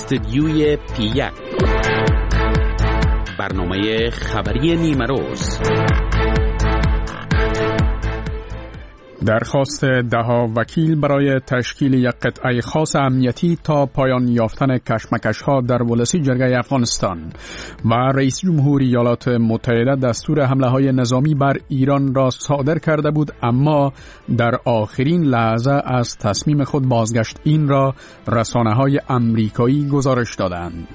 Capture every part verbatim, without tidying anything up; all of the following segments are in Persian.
استدیوی پی یک، برنامه خبری نیمه روز. درخواست دهها وکیل برای تشکیل یک قطعه خاص امنیتی تا پایان یافتن کشمکش‌ها در ولسی جرگه افغانستان و رئیس جمهور ایالات متحده دستور حمله‌های نظامی بر ایران را صادر کرده بود، اما در آخرین لحظه از تصمیم خود بازگشت. این را رسانه‌های آمریکایی گزارش دادند.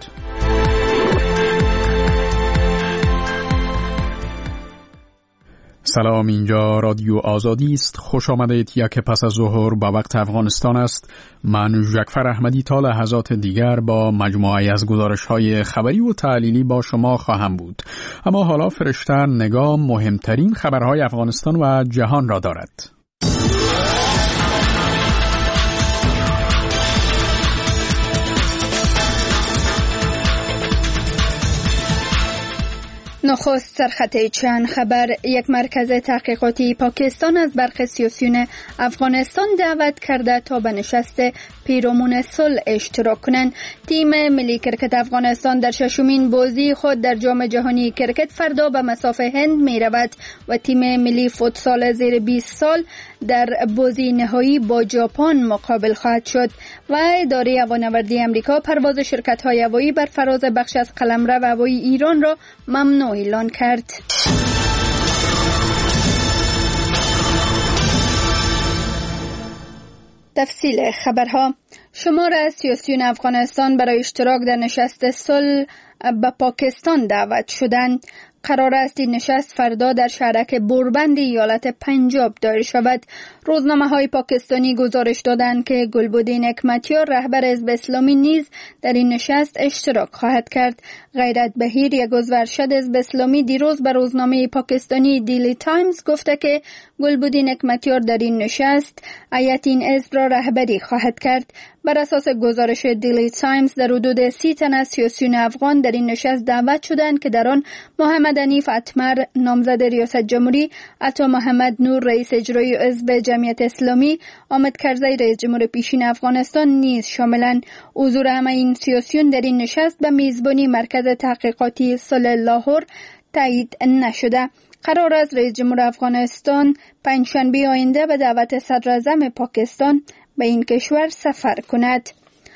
سلام، اینجا رادیو آزادی است. خوش آمدید. یک پس از ظهر با وقت افغانستان است. من جعفر احمدی تا لحظات دیگر با مجموعه از گزارش‌های خبری و تحلیلی با شما خواهم بود. اما حالا فرشته نگاه مهمترین خبرهای افغانستان و جهان را دارد. نخست سرخط چند خبر. یک مرکز تحقیقاتی پاکستان از برخی سیاسیون افغانستان دعوت کرده تا به نشست پیرامون صلح اشتراک کنند. تیم ملی کرکت افغانستان در ششمین بازی خود در جام جهانی کرکت فردا به مصاف هند می رود و تیم ملی فوتسال زیر بیست سال در بازی نهایی با ژاپن مقابل خواهد شد. و اداره هوانوردی امریکا پرواز شرکت‌های هوایی بر فراز بخش از قلمرو هوایی ایران را ممنوع اعلان کرد. تفصیل خبرها. شمار از سیاسیون افغانستان برای اشتراک در نشست صلح به پاکستان دعوت شدند. قرار است این نشست فردا در شهرک بوربند ایالت پنجاب دایر شود. روزنامه‌های پاکستانی گزارش دادند که گلبدین حکمتیار رهبر حزب اسلامی نیز در این نشست اشتراک خواهد کرد. غیرت بهیر، یک عضو ارشد حزب اسلامی، دیروز به روزنامه پاکستانی دیلی تایمز گفته که گلبدین حکمتیار در این نشست هیئت این حزب را رهبری خواهد کرد. بر اساس گزارش دیلی تایمز در حدود سی تن از سیاسیون افغان در این نشست دعوت شدند که در آن محمد حنیف اتمر نامزد ریاست جمهوری، عطا محمد نور رئیس اجرایی حزب جمعیت اسلامی، حامد کرزی رئیس جمهور پیشین افغانستان نیز شاملند. حضور همه این سیاسیون در این نشست به میزبانی مرکز تحقیقاتی صلح لاهور تایید نشده. قرار است رئیس جمهور افغانستان پنجشنبه آینده به دعوت صدر اعظم پاکستان به این کشور سفر کند.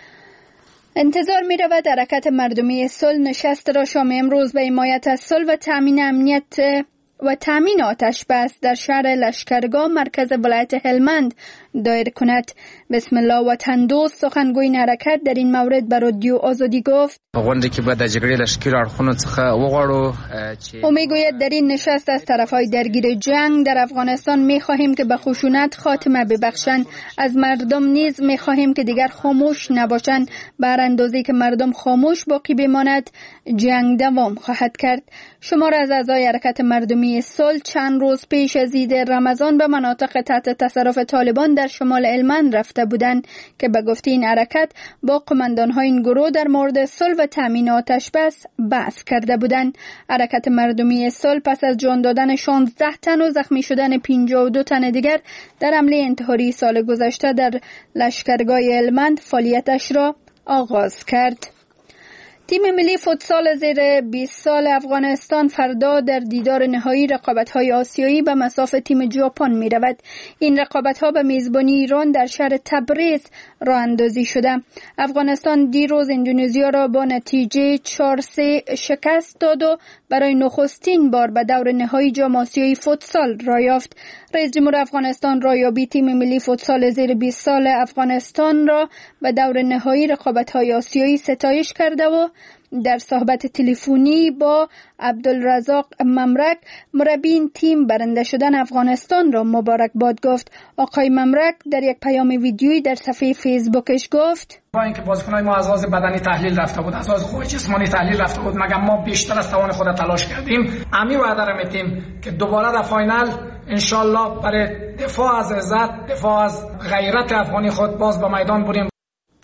انتظار می رود حرکت مردمی صلح نشست را شام امروز به حمایت از صلح و تامین امنیت و تامین آتش بس در شهر لشکرگاه مرکز ولایت هلمند دایر کند. بسم الله وطن دوست سخنگوی این حرکت در این مورد به رادیو آزادی گفت: غونډه کې به د جګړې لشکري اړخونو څخه وغواړو چې او میگوید در این نشست از طرفهای درگیر جنگ در افغانستان میخواهیم که به خشونت خاتمه ببخشند. از مردم نیز میخواهیم که دیگر خاموش نباشند. بر اندازه‌ای که مردم خاموش باقی بماند جنگ دوام خواهد کرد. شمار از اعضای حرکت مردمی صلح چند روز پیش از عید رمضان به مناطق تحت تصرف طالبان در شمال هلمند رفته بودند که به گفته این حرکت با قماندان‌های این گروه در مورد صلح و تامین آتش بس بحث کرده بودند. حرکت مردمی صلح پس از جان دادن شانزده تن و زخمی شدن پنجاه و دو تن دیگر در حمله انتحاری سال گذشته در لشکرگاه هلمند فعالیتش را آغاز کرد. تیم ملی فوتسال زیر بیست سال افغانستان فردا در دیدار نهایی رقابت‌های آسیایی به مصاف تیم ژاپن می‌رود. این رقابت‌ها به میزبانی ایران در شهر تبریز راه اندازی شده. افغانستان دیروز اندونزیا را با نتیجه چهار سه شکست داد و برای نخستین بار به دور نهایی جام آسیایی فوتسال راه یافت. رئیس جمهور افغانستان رایابی تیم ملی فوتسال زیر بیست سال افغانستان را به دور نهایی رقابت‌های آسیایی ستایش کرده و در صحبت تلفنی با عبدالرزاق ممرک مربی این تیم برنده شدن افغانستان را مبارکباد گفت. آقای ممرک در یک پیام ویدیویی در صفحه فیسبوکش گفت: با اینکه بازیکن‌های ما از لحاظ بدنی تحلیل رفته بود، از لحاظ قوه جسمانی تحلیل رفته بود، مگر ما بیشتر از توان خود تلاش کردیم. امی وعده را می‌دیم که دوباره در فاینال ان شاء الله برای دفاع از عزت، دفاع از غیرت افغانی خود باز به میدان بریم.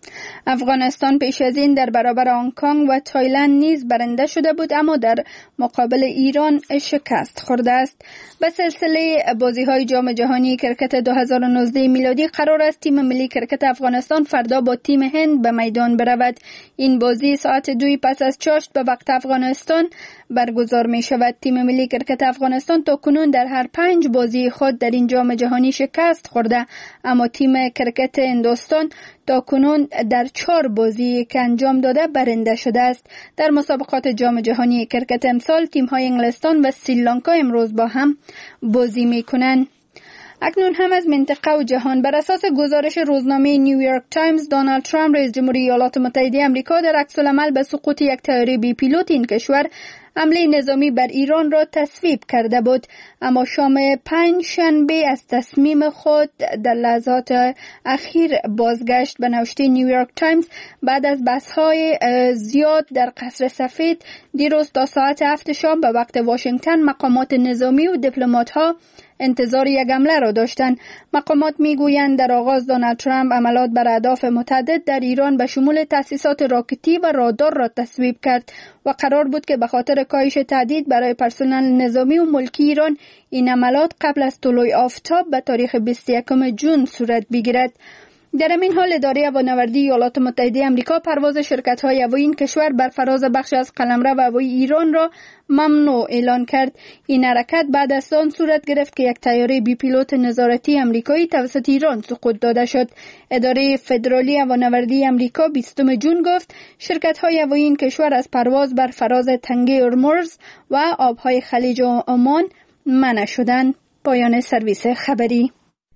افغانستان پیش از این در برابر هنگ کنگ و تایلند نیز برنده شده بود، اما در مقابل ایران شکست خورده است. به سلسله بازی‌های جام جهانی کرکت دو هزار و نوزده میلادی قرار است تیم ملی کرکت افغانستان فردا با تیم هند به میدان برود. این بازی ساعت دوی پس از چاشت به وقت افغانستان برگزار می شود. تیم ملی کرکت افغانستان تا کنون در هر پنج بازی خود در این جام جهانی شکست خورده، اما تیم کرکت هندوستان تا کنون در چهار بازی که انجام داده برنده شده است. در مسابقات جام جهانی کرکت امسال تیم‌های انگلستان و سریلانکا امروز با هم بازی می‌کنند. اکنون هم از منطقه و جهان. بر اساس گزارش روزنامه نیویورک تایمز، دونالد ترامپ رئیس جمهوری ایالات متحده آمریکا در عکس‌العمل به سقوط یک طیاره بی پیلوت این کشور حمله نظامی بر ایران را تصویب کرده بود، اما شام پنج شنبه از تصمیم خود در لحظات اخیر بازگشت. به نوشته نیویورک تایمز، بعد از بحث‌های زیاد در قصر سفید دیروز تا ساعت هفت شام به وقت واشنگتن، مقامات نظامی و دیپلمات‌ها انتظار یک حمله را داشتند. مقامات میگویند در آغاز دونالد ترامپ عملیات بر اهداف متعدد در ایران به شمول تأسیسات راکتی و رادار را تصویب کرد و قرار بود که به خاطر کاهش تهدید برای پرسنل نظامی و ملکی ایران این عملیات قبل از طلوع آفتاب به تاریخ بیست و یکم ژوئن صورت بگیرد. در این حال اداره هوانوردی ایالات متحده آمریکا پرواز شرکت‌های هوایی این کشور بر فراز بخش از قلمرو هوایی ایران را ممنوع اعلان کرد. این حرکت بعد از آن صورت گرفت که یک طیاره بی پیلوت نظارتی آمریکایی توسط ایران سقوط داده شد. اداره فدرالی هوانوردی آمریکا بیستم ژوئن گفت شرکت‌های هوایی این کشور از پرواز بر فراز تنگه هرمز و آب‌های خلیج عمان منع شدند. پایان سرویس خبری.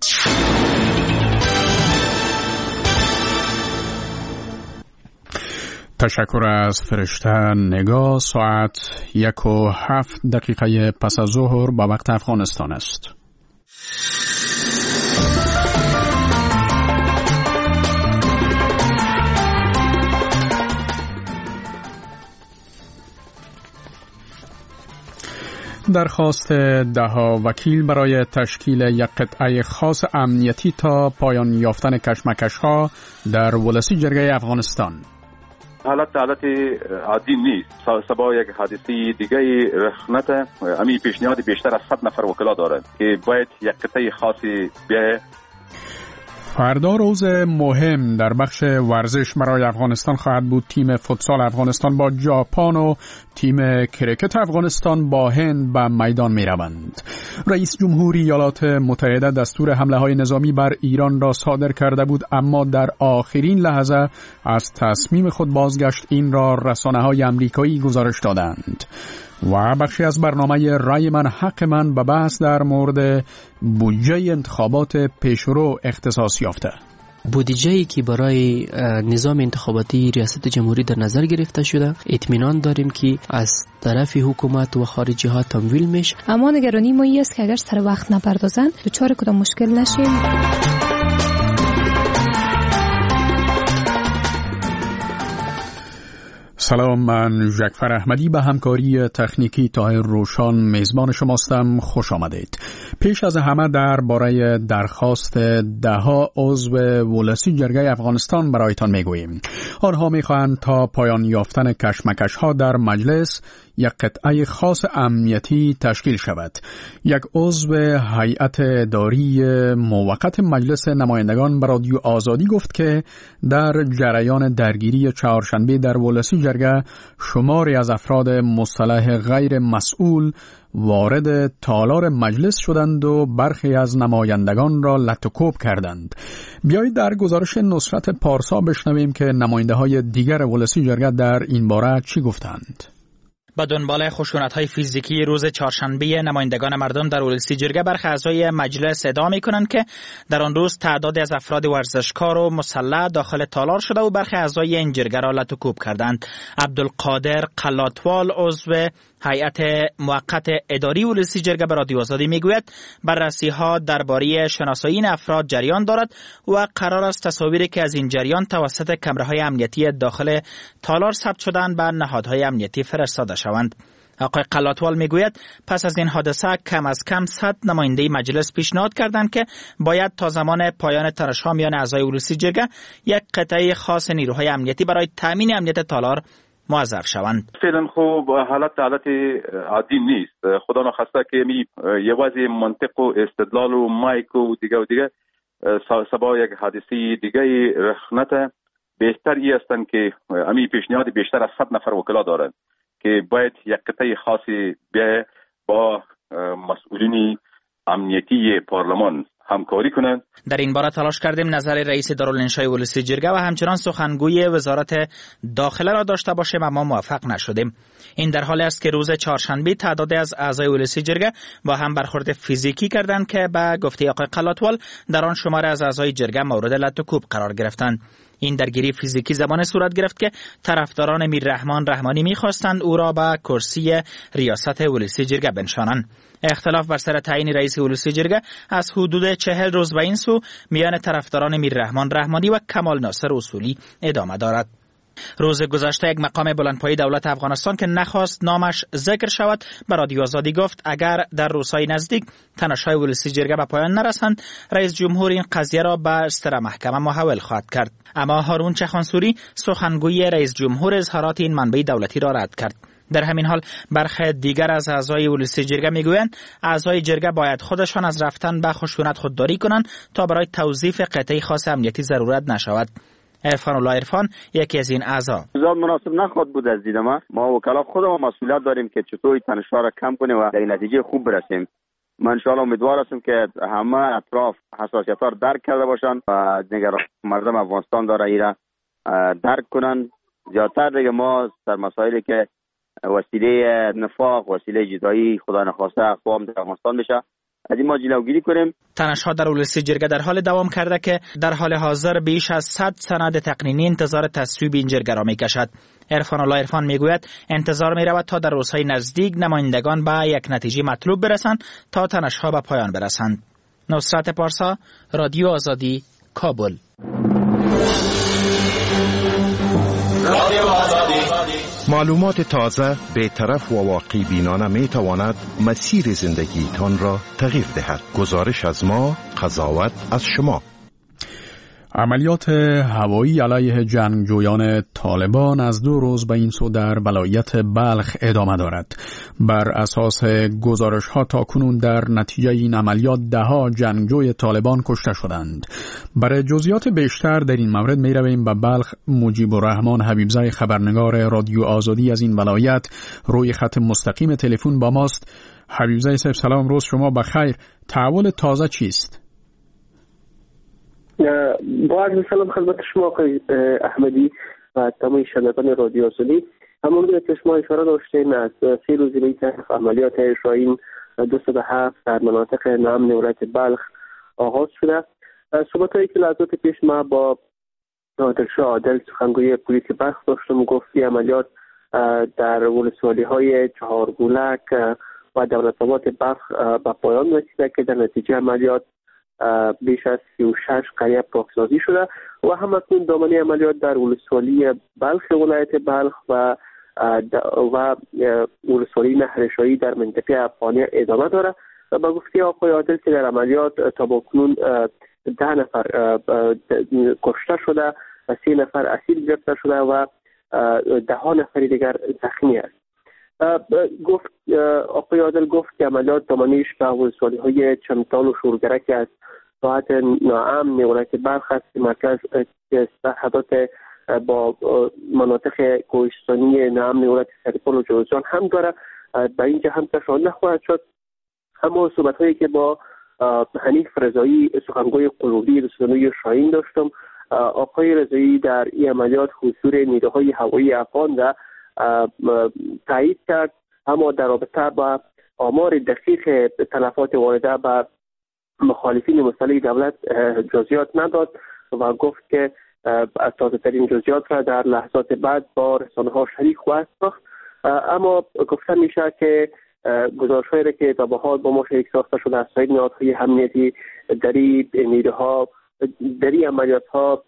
تشکر از فرشته نگاه. ساعت یک و هفت دقیقه پس از ظهر به وقت افغانستان است. درخواست ده وکیل برای تشکیل یک قطعه خاص امنیتی تا پایان یافتن کشمکش‌ها در ولسی جرگه افغانستان. حالت حالت عادی نیست. سبا یک حادثه دیگه رخ نده. امی پیشنهاد بیشتر از صد نفر وکلا داره که باید یک قطعه خاصی بیایه. فردا روز مهم در بخش ورزش برای افغانستان خواهد بود. تیم فوتسال افغانستان با ژاپن و تیم کرکت افغانستان با هند به میدان می روند. رئیس جمهوری ایالات متحده دستور حمله های نظامی بر ایران را صادر کرده بود، اما در آخرین لحظه از تصمیم خود بازگشت. این را رسانه های امریکایی گزارش دادند. و بخشی از برنامه رای من حق من به بحث در مورد بودجه انتخابات پیشرو اختصاص یافته. بودجه‌ای که برای نظام انتخاباتی ریاست جمهوری در نظر گرفته شده، اطمینان داریم که از طرف حکومت و خارجی ها تمویل میشه. اما نگرانی ما این است که اگر سر وقت نپردازن دچار کدام مشکل نشیم. سلام، من ژکفر احمدی به همکاری تکنیکی طاهر روشان میزبان شماستم. خوش آمدید. پیش از همه درباره درخواست دهها عضو ولسی جرگه افغانستان برایتان میگوییم. آنها میخواهند تا پایان یافتن کشمکش‌ها در مجلس یک قطعه خاص امنیتی تشکیل شود. یک عضو هیئت اداری موقت مجلس نمایندگان به رادیو آزادی گفت که در جریان درگیری چهارشنبه در ولسی جرگه شماری از افراد مصطلح غیر مسئول وارد تالار مجلس شدند و برخی از نمایندگان را لط و کوب کردند. بیایید در گزارش نصرت پارسا بشنویم که نماینده های دیگر ولسی جرگه در این باره چی گفتند. با دنبال خشونت‌های فیزیکی روز چهارشنبه نمایندگان مردم در ولسی جرگه، برخی اعضای مجلس ادعا می‌کنند که در آن روز تعدادی از افراد ورزشکار و مسلح داخل تالار شده و برخی اعضای این جرگه را لط و کوب کردند. عبدالقادر قلاتوال عضو هیئت موقت اداری ولسی جرگه به رادیو آزادی میگوید بررسی‌ها درباره شناسایی این افراد جریان دارد و قرار است تصاویری که از این جریان توسط کامراهای امنیتی داخل تالار ثبت شدند به نهادهای امنیتی فرستاده شوند. آقای قلاتوال میگوید پس از این حادثه کم از کم صد نماینده مجلس پیشنهاد کردند که باید تا زمان پایان تنش‌ها میان اعضای ولسی جرگه یک قطعه خاص نیروهای امنیتی برای تامین امنیت تالار موظف شوند. فعلا خوب حالت حالت عادی نیست. خدا نخواسته که می یوازی منطق و استدلال و مایک و دیگه و دیگه سبا یک حادثه دیگه رخ نده. بهتر ای هستند که امی پیشنهاد بیشتر از صد نفر وکلا دارند که باید یک قطعه خاصی به با مسئولین امنیتی پارلمان همکاری کنند. در این باره تلاش کردیم نظر رئیس دارالانشای ولسی جرگه و همچنان سخنگوی وزارت داخله را داشته باشیم اما موفق نشدیم. این در حالی است که روز چهارشنبه تعدادی از اعضای ولسی جرگه با هم برخورد فیزیکی کردند که به گفته آقای قلاتوال در آن شمار از اعضای جرگه مورد لط و کوب قرار گرفتند. این درگیری فیزیکی زمان صورت گرفت که طرفداران میررحمان رحمانی می‌خواستند او را به کرسی ریاست ولسی جرگه بنشانند. اختلاف بر سر تعیین رئیس ولسی جرگه از حدود چهل روز به این سو میان طرفداران میررحمان رحمانی و کمال ناصر اصولی ادامه دارد. روز گذشته یک مقام بلندپایه دولت افغانستان که نخواست نامش ذکر شود به رادیو آزادی گفت اگر در روزهای نزدیک تنش‌های ولسی جرگه به پایان نرسند رئیس جمهور این قضیه را به استر محکمه محول خواهد کرد. اما هارون چخانسوری سخنگوی رئیس جمهور اظهارات این منبع دولتی را رد کرد. در همین حال برخی دیگر از اعضای ولسی جرگه میگویند اعضای جرگه باید خودشان از رفتن به خشونت خودداری کنند تا برای توظیف قطعه خاص امنیتی ضرورت نشود. عرفان الله عرفان یکی از این اعضا: زیاد مناسب نخواد بود از دید ما. ما وکلا خودمون مسئولیت داریم که چطوری تنش‌ها را کم کنیم و در نتیجه خوب برسیم. من ان شاء الله امیدوار هستم که همه اطراف حساسیت‌ها را درک کرده باشند و دیگر مردم افغانستان داره ایران درک کنن. زیادتر دیگه ما در مسائلی که وسیله نفاق، وسیله جدایی خدا نخواسته اقوام در افغانستان بشه از این ما جلوگیری کنیم. تنش‌ها در ولسی جرگه در حال دوام کرده که در حال حاضر بیش از صد سند تقنینی انتظار تصویب این جرگه را می‌کشد. عرفان الله عرفان میگوید انتظار می‌رود تا در روزهای نزدیک نمایندگان به یک نتیجه مطلوب برسند تا تنش‌ها به پایان برسند. نصرت پارسا، رادیو آزادی، کابل. رادیو آزادی. معلومات تازه، بی‌طرف و واقعی بینانه می تواند مسیر زندگیتان را تغییر دهد. گزارش از ما، قضاوت از شما. عملیات هوایی علیه جنگجویان طالبان از دو روز به این سو در ولایت بلخ ادامه دارد. بر اساس گزارش‌ها تاکنون در نتیجه این عملیات ده‌ها جنگجوی طالبان کشته شدند. برای جزئیات بیشتر در این مورد می رویم به بلخ. مجیب الرحمن حبیبزاده خبرنگار رادیو آزادی از این ولایت روی خط مستقیم تلفن با ماست. حبیبزاده صاحب سلام، روز شما بخیر. تحول تازه چیست؟ با عرض سلام خدمت شما آقای احمدی و تمام شنوندگان رادیو آزادی. همونطور که شما اشاره داشتین از سه روز پیش عملیات شاهین دویست و هفت در مناطق نام ولایت بلخ آغاز شده. صحبت‌هایی که لحظات پیش ما با نادرشاه عادل سخنگوی پلیس بلخ داشتم گفت که عملیات در ولسوالی‌های چهارگولک و دولت‌آباد بلخ به پایان رسیده که در نتیجه عملیات بیش از سی و شش قریه پاکسازی شده و همکنون دامنه عملیات در ولسوالی بلخ ولایت بلخ و و ولسوالی نهرشاهی در منطقه افغانیه ادامه داره. و به گفته آقای عادل که در عملیات تا بکنون ده نفر کشته شده و سه نفر اسیر گرفته شده و ده ها نفر دیگر زخمی است. گفت آقای عادل گفت که عملیات دامنیش به ولسوالی های چمتال و شورگرک از ساعت ناامن ولایت بلخ است که مرکز سرحدات با مناطق کوهستانی ناامن ولایت سرپل و جوزجان هم داره. به اینجا هم تشان نخواهد شد. اما صحبت هایی که با حنیف رضایی سخنگوی قلوبی رسانه‌ای شاهین داشتم، آقای رضایی در این عملیات حضور نیروهای هوایی افغان را تایید کرد، اما در رابطه با آمار دقیق تلفات وارده به مخالفین مسلح دولت جزئیات نداد و گفت که تازه ترین جزئیات را در لحظات بعد با رسانه ها شریک خواهد ساخت. اما گفته میشه که گزارش هایی که تا به حال با ما شریک ساخته شده از سایر نهادهای امنیتی در این نیروها در این عملیات ها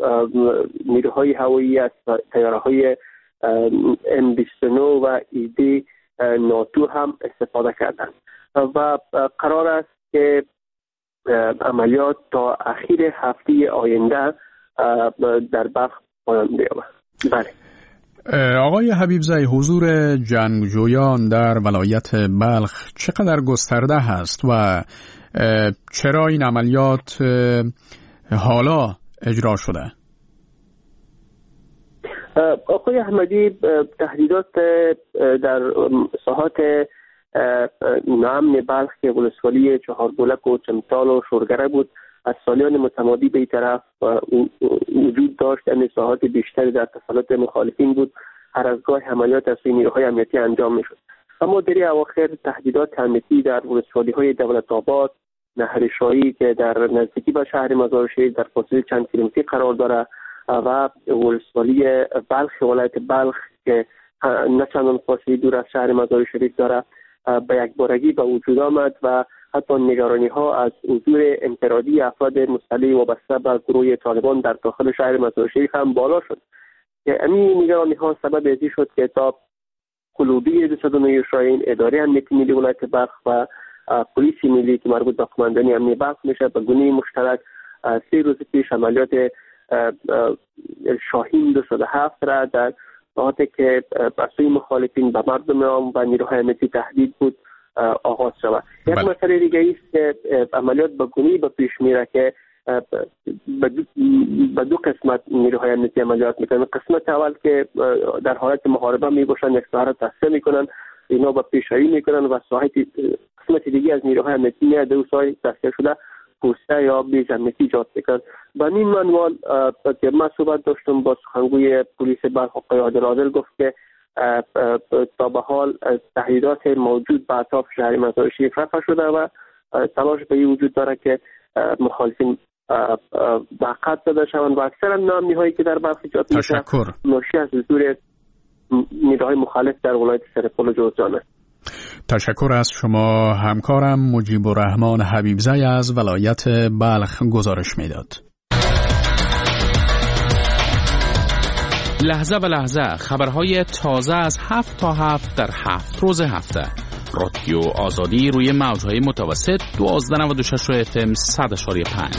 نیروهای هوایی از طیاره های ام بیست و نه و ایدی ناتو هم استفاده کردند و قرار است که عملیات تا اخیر هفته آینده در بلخ پایان بیابد. بله. آقای حبیبزی، حضور جنگجویان در ولایت بلخ چقدر گسترده هست و چرا این عملیات حالا اجرا شده؟ آقای احمدی، تهدیدات در ساحات ناامن بلخ که ولسوالی چهارگلک و چمتال و شورگره بود از سالیان متمادی به طرف وجود داشت. این ساحات بیشتری در تسلط مخالفین بود. هر از گاه عملیات از سوی نیروهای امنیتی انجام میشد، اما در اواخر تهدیدات امنیتی در ولسوالی های دولت آباد، نهر شاهی که در نزدیکی به شهر مزار شریف در فاصله چند کیلومتری قرار داره و ولسوالی بلخ ولایت بلخ که نه چندان فاصله دور از شهر مزار شریف داره به یک بارگی به وجود آمد و حتی نگرانی ها از حضور انفرادی افراد مسلح وابسته به گروه طالبان در داخل شهر مزار شریف هم بالا شد. همین نگرانی ها سبب ازی شد که تا قلوبی دویست و نه شاهین، اداره امنیتی ملی ولایت بلخ و پلیس ملی که مربوط به قماندانی امنیت بلخ میشه به گونه مشترک سه روز پیش عملیات شاهین دویست و هفت را در ساعتی که از سوی مخالفین به مردم عام و نیروهای امنیتی تهدید بود آغاز شود. یک مسئله دیگه است که عملیات به گونه‌ای به پیش میره که به دو قسمت نیروهای امنیتی عملیات میکنن. قسمت اول که در حالت محاربه میباشن، یک ساحه را تصفیه میکنن، اینا به پیشروی میکنن و ساحه قسمت دیگه از نیروهای امنیتی میاد دو ساحه تصفیه شده پوسته یا بیش امنیتی ایجاد میکنن. به این منوال که من صحبت داشتم با سخنگوی پلیس بلخ آقای عادل عادل گفت که تا به حال تهدیدات موجود به اطراف شهر مزار شریف رفع شده و تلاش به این وجود داره که مخالفین وقت داده شوند و اکثر ناامنی هایی که در بلخ ایجاد میشه ناشی از حضور نیروهای مخالف در ولایت سرپل و جوزجان است. تشکر از شما. همکارم مجیب الرحمن حبیبزی از ولایت بلخ گزارش میداد. لحظه به لحظه خبرهای تازه از هفت تا هفت در هفت روز هفته. رادیو آزادی روی موجهای متوسط دوازده و نود و شش اف ام صد و پنج.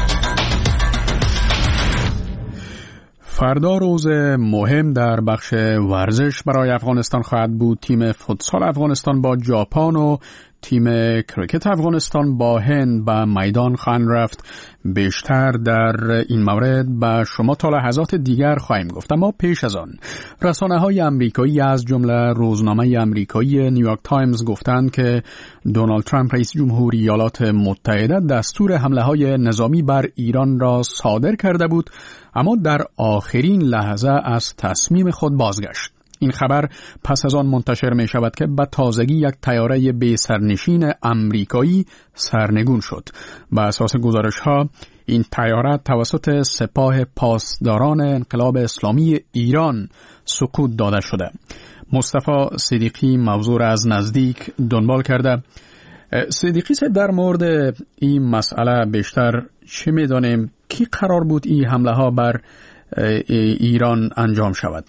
فردا روز مهم در بخش ورزش برای افغانستان خواهد بود. تیم فوتسال افغانستان با ژاپن و تیم کریکت افغانستان با هند به میدان خواهند رفت. بیشتر در این مورد به شما تا لحظات دیگر خواهیم گفت، اما پیش از آن رسانه‌های آمریکایی از جمله روزنامه آمریکایی نیویورک تایمز گفتند که دونالد ترامپ رئیس جمهوری ایالات متحده دستور حمله‌های نظامی بر ایران را صادر کرده بود، اما در آخرین لحظه از تصمیم خود بازگشت. این خبر پس از آن منتشر می شود که به تازگی یک طیاره بی سرنشین آمریکایی سرنگون شد. بر اساس گزارش ها این طیاره توسط سپاه پاسداران انقلاب اسلامی ایران سقوط داده شده. مصطفی صدیقی موضوع را از نزدیک دنبال کرده. صدیقی سے در مورد این مسئله بیشتر چه می دانیم؟ کی قرار بود این حمله ها بر ایران انجام شود؟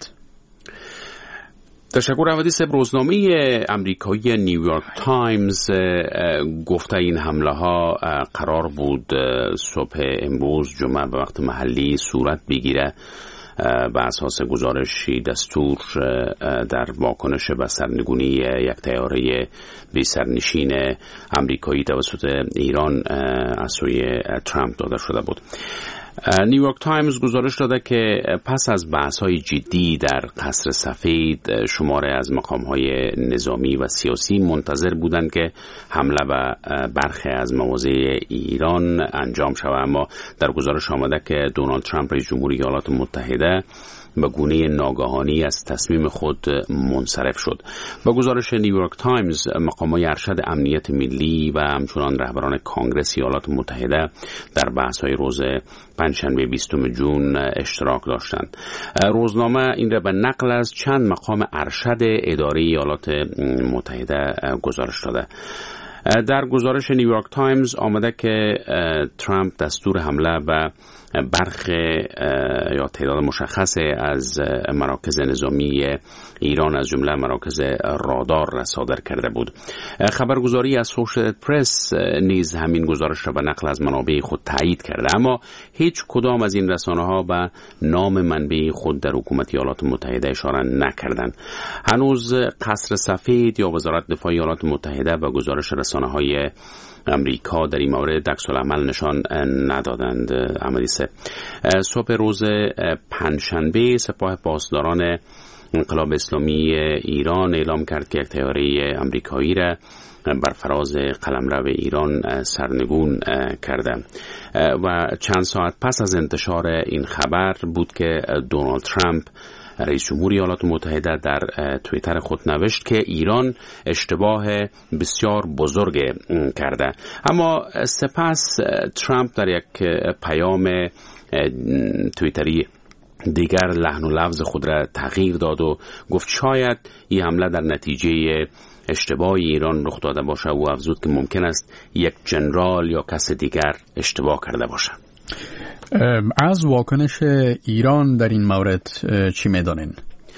تشکر. حدیث روزنامه امریکایی نیویورک تایمز گفته این حمله ها قرار بود صبح امروز جمعه به وقت محلی صورت بگیره. بر اساس گزارشی دستور در واکنش به سرنگونی یک طیاره بی سرنشین امریکایی توسط ایران از سوی ترامپ داده شده بود. نیویورک تایمز گزارش داده که پس از بحث‌های جدی در قصر سفید شماره از مقام‌های نظامی و سیاسی منتظر بودند که حمله به برخی از مواضع ایران انجام شود، اما در گزارش آمده که دونالد ترامپ رئیس جمهوری ایالات متحده به گونه ناگهانی از تصمیم خود منصرف شد. با گزارش نیویورک تایمز مقامات ارشد امنیت ملی و همچنان رهبران کانگرس ایالات متحده در بحث‌های روز پنجشنبه بیستم ژوئن اشتراک داشتند. روزنامه این را به نقل از چند مقام ارشد اداره ایالات متحده گزارش داده. در گزارش نیویورک تایمز آمده که ترامپ دستور حمله به برخ یا تعداد مشخص از مراکز نظامی ایران از جمله مراکز رادار را صادر کرده بود. خبرگزاری اسوشییتد پرس نیز همین گزارش را به نقل از منابع خود تایید کرده، اما هیچ کدام از این رسانه ها به نام منبع خود در حکومت ایالات متحده اشاره نکردند. هنوز قصر سفید یا وزارت دفاع ایالات متحده به گزارش رسانه های امریکا در این مورد عکس‌العمل نشان ندادند. احمدی سه صبح روز پنجشنبه سپاه پاسداران انقلاب اسلامی ایران اعلام کرد که یک طیاره امریکایی را بر فراز قلمرو ایران سرنگون کرده و چند ساعت پس از انتشار این خبر بود که دونالد ترامپ رئیس جمهور ایالات متحده در توییتر خود نوشت که ایران اشتباه بسیار بزرگ کرده. اما سپس ترامپ در یک پیام توییتری دیگر لحن و لفظ خود را تغییر داد و گفت شاید این حمله در نتیجه اشتباه ایران رخ داده باشه و افزود که ممکن است یک جنرال یا کس دیگر اشتباه کرده باشه. از واکنش ایران در این مورد چی می‌دانین؟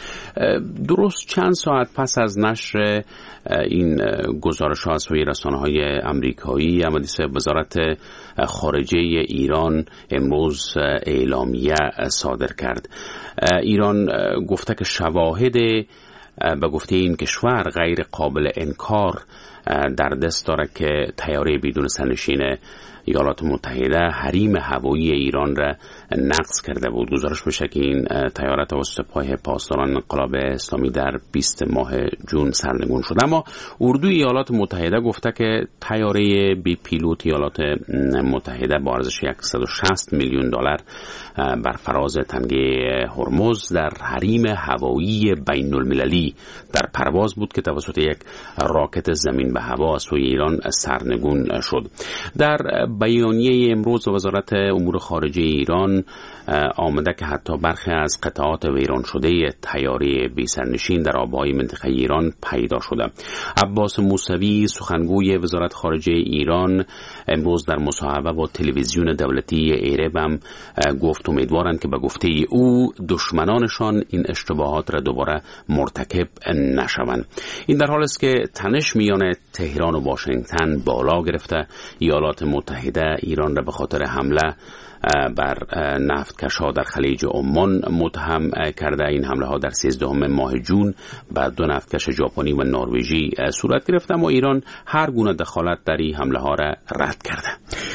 درست چند ساعت پس از نشر این گزارش ها از سوی رسانه های امریکایی، اما وزارت خارجه ایران امروز اعلامیه صادر کرد. ایران گفته که شواهد به گفته این کشور غیر قابل انکار در دست داره که طیاره بدون سرنشین ایالات متحده حریم هوایی ایران را نقض کرده بود. گزارش میشه که این طیاره توسط سپاه پاسداران انقلاب اسلامی در بیست ماه جون سرنگون شد. اما اردوی ایالات متحده گفته که طیاره بی پیلوت ایالات متحده با ارزش صد و شصت میلیون دلار بر فراز تنگه هرمز در حریم هوایی بین المللی در پرواز بود که توسط یک راکت زمین به هوا از سوی ایران سرنگون شد. در بیانیه امروز وزارت امور خارجه ایران آمده که حتی برخی از قطعات ویران شده طیاره بی سرنشین در آبهای منطقه ایران پیدا شده. عباس موسوی سخنگوی وزارت خارجه ایران امروز در مصاحبه با تلویزیون دولتی ایرب هم گفت امیدوارند که به گفته او دشمنانشان این اشتباهات را دوباره مرتکب نشوند. این در حالی است که تنش میان تهران و واشنگتن بالا گرفته. ایالات متحده ایران را به خاطر حمله بر نفتکش‌ها در خلیج عمان متهم کرده. این حمله ها در سیزدهم ماه جون بر دو نفتکش ژاپنی و نروژی صورت گرفت، اما ایران هر گونه دخالت در این حمله ها را رد کرده.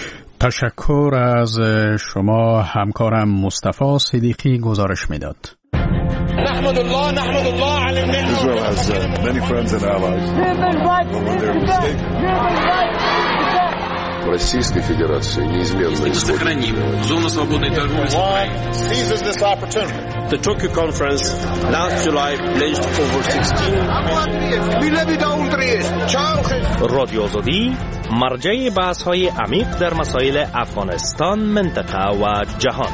تشکر از شما. همکارم مصطفی صدیقی گزارش میداد. نحمد الله نحمد الله علی الملت. Israel has uh, many friends and allies. When they're mistaken. Российской Федерации неизменно сохраним зону свободной торговли с Украиной. Seizes this opportunity. The Tokyo conference last July pledged over sixteen. رادیو آزادی مرجع بحث‌های عمیق در مسائل افغانستان، منطقه و جهان.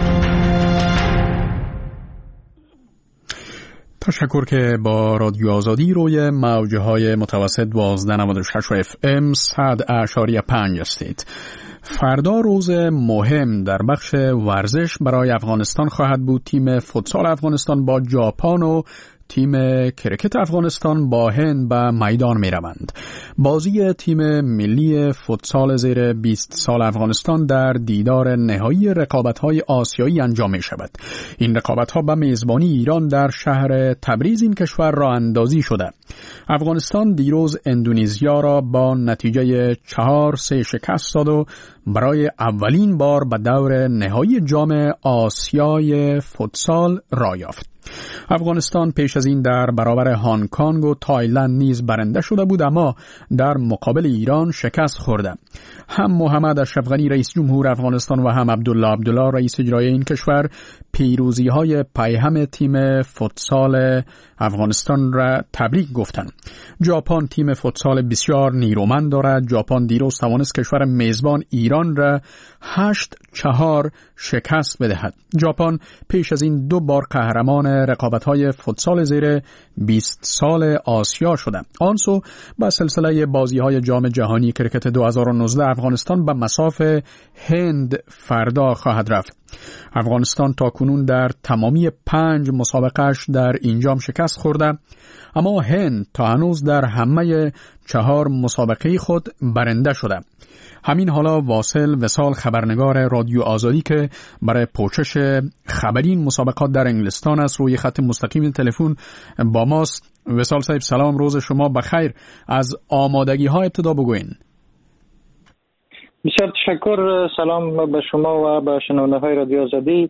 تشکر که با رادیو آزادی روی موجهای متوسط دوازده نود و شش اف ام صد اعشاری پنج هستید. فردا روز مهم در بخش ورزش برای افغانستان خواهد بود. تیم فوتسال افغانستان با ژاپن و تیم کرکت افغانستان با هند به میدان می روند. بازی تیم ملی فوتسال زیر بیست سال افغانستان در دیدار نهایی رقابت‌های آسیایی انجام می شود. این رقابت‌ها به میزبانی ایران در شهر تبریز این کشور راه اندازی شده. افغانستان دیروز اندونزیا را با نتیجه چهار سه شکست داد و برای اولین بار به دور نهایی جام آسیای فوتسال راه یافت. افغانستان پیش از این در برابر هنگ کنگ و تایلند نیز برنده شده بود، اما در مقابل ایران شکست خورده. هم محمد اشرف غنی رئیس جمهور افغانستان و هم عبدالله عبدالله رئیس اجرایی این کشور پیروزی‌های پیهم تیم فوتسال افغانستان را تبریک گفتند. ژاپن تیم فوتسال بسیار نیرومند دارد. ژاپن دیروز توانست کشور میزبان ایران را هشت چهار شکست بدهد. ژاپن پیش از این دو بار قهرمان رقابت‌های فوتسال زیر بیست سال آسیا شده. آنسو با سلسله بازی‌های جام جهانی کرکت دو هزار و نوزده افغانستان به مصاف هند فردا خواهد رفت. افغانستان تا کنون در تمامی پنج مسابقهش در این جام شکست خورده، اما هند تا هنوز در همه چهار مسابقه خود برنده شده. همین حالا واصل وصال خبرنگار رادیو آزادی که برای پوشش خبری این مسابقات در انگلستان است روی خط مستقیم تلفن با ماست. وصال صاحب سلام، روز شما بخیر. از آمادگی ها ابتدا بگوین. بسیار تشکر. سلام به شما و به شنونده های رادیو آزادی.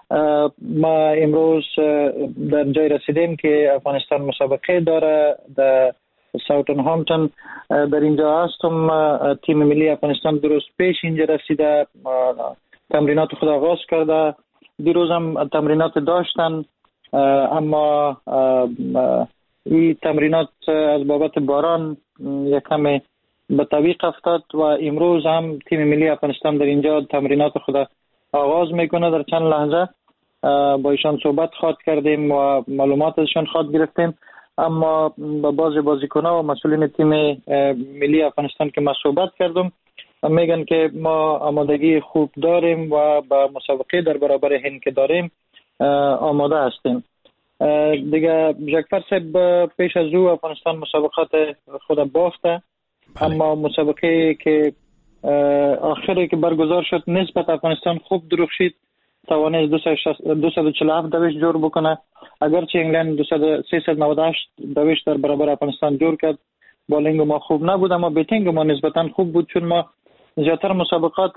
ما امروز در جای رسیدیم که افغانستان مسابقه داره در ساوتن هامپتون. در اینجا هستم. تیم ملی افغانستان درست پیش اینجا رسیده، تمرینات خود آغاز کرده. دیروز هم تمرینات داشتن، اما این تمرینات از بابت باران یک کمی به تعویق افتاد و امروز هم تیم ملی افغانستان در اینجا تمرینات خود آغاز میکنه. در چند لحظه با ایشان صحبت خواهد کردیم و معلومات ازشان خواهد گرفتیم، اما با بعض بازیکن‌ها و مسئولین تیم ملی افغانستان که ما صحبت کردم میگن که ما آمادگی خوب داریم و با مسابقه در برابر هند که داریم آماده هستیم. دیگه جکفر صاحب پیش از او افغانستان مسابقات خود باخته، اما مسابقه که آخری که برگزار شد نسبت افغانستان خوب درخشید، توانست دویست و چهل و هفت دویش جور بکنه، اگرچه انگلند سیصد و نود و هشت دویش در برابر افغانستان جور کرد. بالینگ ما خوب نبود اما بیتینگ ما نسبتا خوب بود، چون ما زیادتر مسابقات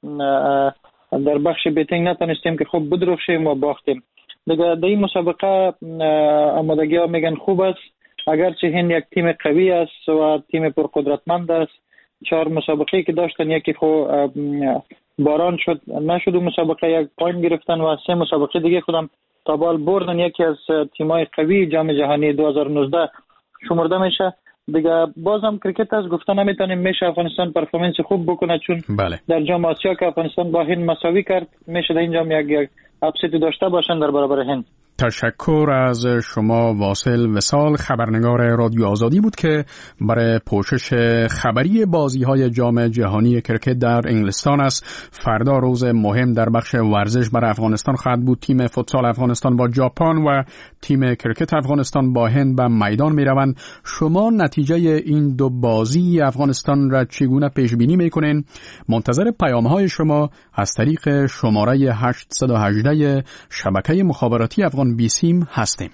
در بخش بیتینگ نتونستیم که خوب بدرخشیم و باختیم. دیگه در این مسابقه آمادگی ها میگن خوب است، اگرچه هند یک تیم قوی است و تیم پرقدرتمند است. چهار مسابقه که داشتن یکی خو باران شد نشد و مسابقه یک پوینت گرفتن و سه مسابقه دیگه خودم تا بال بردن، یکی از تیمای قوی جام جهانی دو هزار و نوزده شمرده میشه. دیگه بازم کرکت از گفتن نمیتونیم میشه افغانستان پرفورمنس خوب بکنه، چون بله. در جام آسیا که افغانستان با هند مساوی کرد میشه در این جام یک یک اپسیتی داشته باشن در برابر هند. تشکر از شما واصل وصال، خبرنگار رادیو آزادی بود که برای پوشش خبری بازی‌های جام جهانی کرکت در انگلستان است. فردا روز مهم در بخش ورزش برای افغانستان خواهد بود. تیم فوتسال افغانستان با ژاپن و تیم کرکت افغانستان با هند به میدان میروند. شما نتیجه این دو بازی افغانستان را چگونه پیش بینی میکنین؟ منتظر پیام‌های شما از طریق شماره هشت یک هشت شبکه مخابراتی افغان بیسیم هستیم.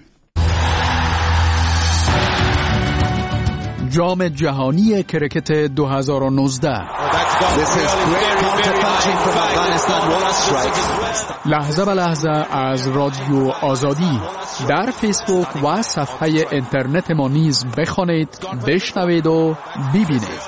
جام جهانی کرکت دو هزار و نوزده لحظه به لحظه از رادیو آزادی در فیسبوک و صفحه اینترنت ما نیز بخوانید، بشنوید و ببینید.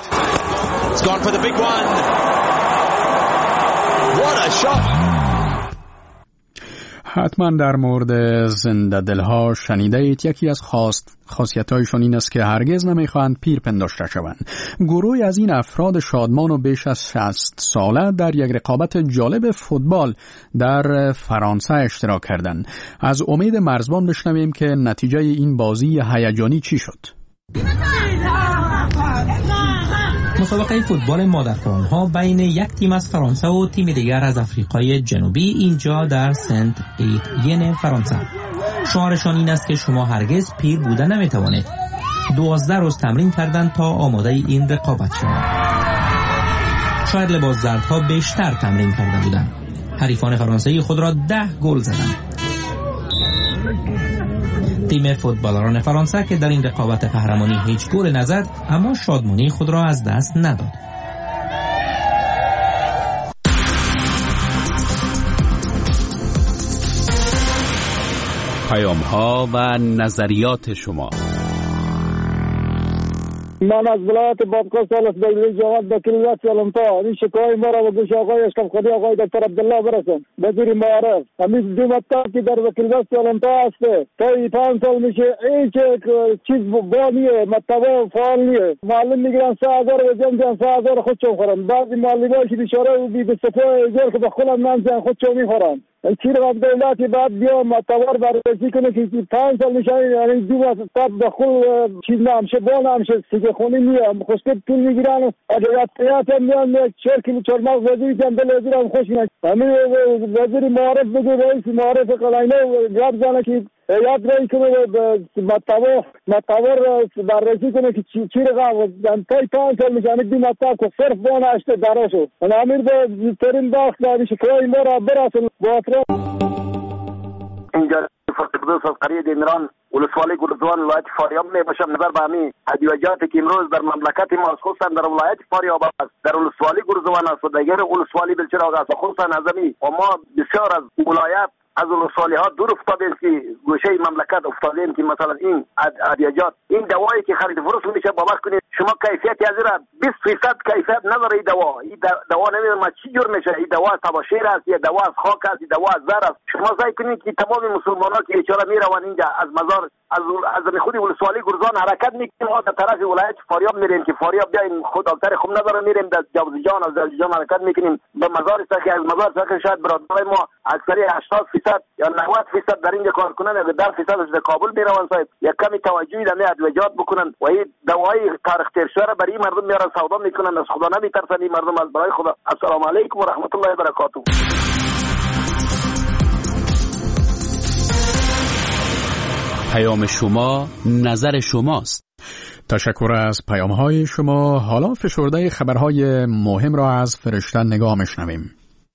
حتما در مورد زنده دلها شنیده اید. یکی از خاص خاصیت‌هایشان این است که هرگز نمی‌خواهند پیر پنداشته شوند. گروهی از این افراد شادمان و بیش از شصت ساله در یک رقابت جالب فوتبال در فرانسه اشتراک کردند. از امید مرزبان بشنویم که نتیجه این بازی هیجانی چی شد. مسابقه فوتبال مادرکران‌ها بین یک تیم از فرانسه و تیم دیگر از آفریقای جنوبی اینجا در سنت ایتین فرانسه. شعارشان این است که شما هرگز پیر بودن نمیتوانید. دوازده روز تمرین کردند تا آماده این رقابت شوند. شاید لباس زردها بیشتر تمرین کرده بودند. حریفان فرانسوی خود را ده گل زدند. تیم فوتبالران فرانسه که در این رقابت قهرمانی هیچ گل نزد، اما شادمانی خود را از دست نداد. پیام‌ها و نظریات شما. من از ولایت بادغیس سالس دایره جهاد به کلیات سالمتا این شکایت ما را به گوش آقای اشرف خدی آقای دکتر عبدالله برسان وزیر معارف. همین دو مکتب که در وکیلگاه سالمتا هسته تا پنج سال میشه هیچ چیز بانیه مکتبا فعال نیه. معلم میگیرن سه هزار و جمع جمع سه هزار خودشون خورن. بعضی معلمایی که بیچاره و بی صفای ایجار که به خودم نمیزن خودشون میخورن. چی رو از دولتی بعد بیا متوار بررسی کنه که پنج سال میشه یعنی دو مکتب به خود چیز نمیشه با نمیشه سیگه خونی میام خوشکت پول میگیرن اگر تیات هم میان چهار کیلو چرماق وزیری کم دل وزیر هم خوش میاد. همین وزیر معارف بگه رئیس معارف قلعینه یاد زنه که یاد رایی کنه متوار متوار بررسی کنه که چی, چی رقم تای پنج سال میشه دو مکتب که صرف با نشته دراشو. امیر به زیدترین بخش داری شکای ما را برسل با اینجا فقط از قریه دیمران ولسوالی گلزوان ولایت فاریاب می باشم. نظر به همین ادویجاتی که امروز در مملکت ما خصوصا در ولایت فاریاب است در ولسوالی گلزوان است و دیگر ولسوالی بلچراغ است خصوصا از همین و ما بسیار از ولایت از ولسوالی ها دور افتادیم که گوشه مملکت افتادیم که مثلا این ادویجات این دوایی که خرید فروش میشه باور کنید شما کیفیت از را بیست درصد کیفیت نداره. این دوا این دوا نمیدونم چی جور میشه. این دوا تباشیر است یا دوا از خاک است یا دوا از زر است. شما سعی کنید که تمام مسلمانان که بیچاره میروند اینجا از مزار از از خود ولسوالی گرزان حرکت میکنیم ما در طرف ولایت فاریاب میریم که فاریاب بیاین خود دکتر خوب نداره میریم در جوزجان از جوزجان حرکت میکنیم به مزار است که از مزار است شاید برادرای ما اکثر هشتاد درصد یا نود درصد در اینجا کار کنن یا ده درصد از کابل میروند. صاحب یک کمی توجهی در ادویجات بکنن و این دوای تاریخ تیر شده برای مردم میارن سودا میکنن. از خدا نمیترسن این مردم از برای خدا. السلام علیکم و رحمت الله و برکاته. پیام شما نظر شماست. تشکر از پیام‌های شما. حالا فشرده خبرهای مهم را از فرشته نگاه می‌شنویم.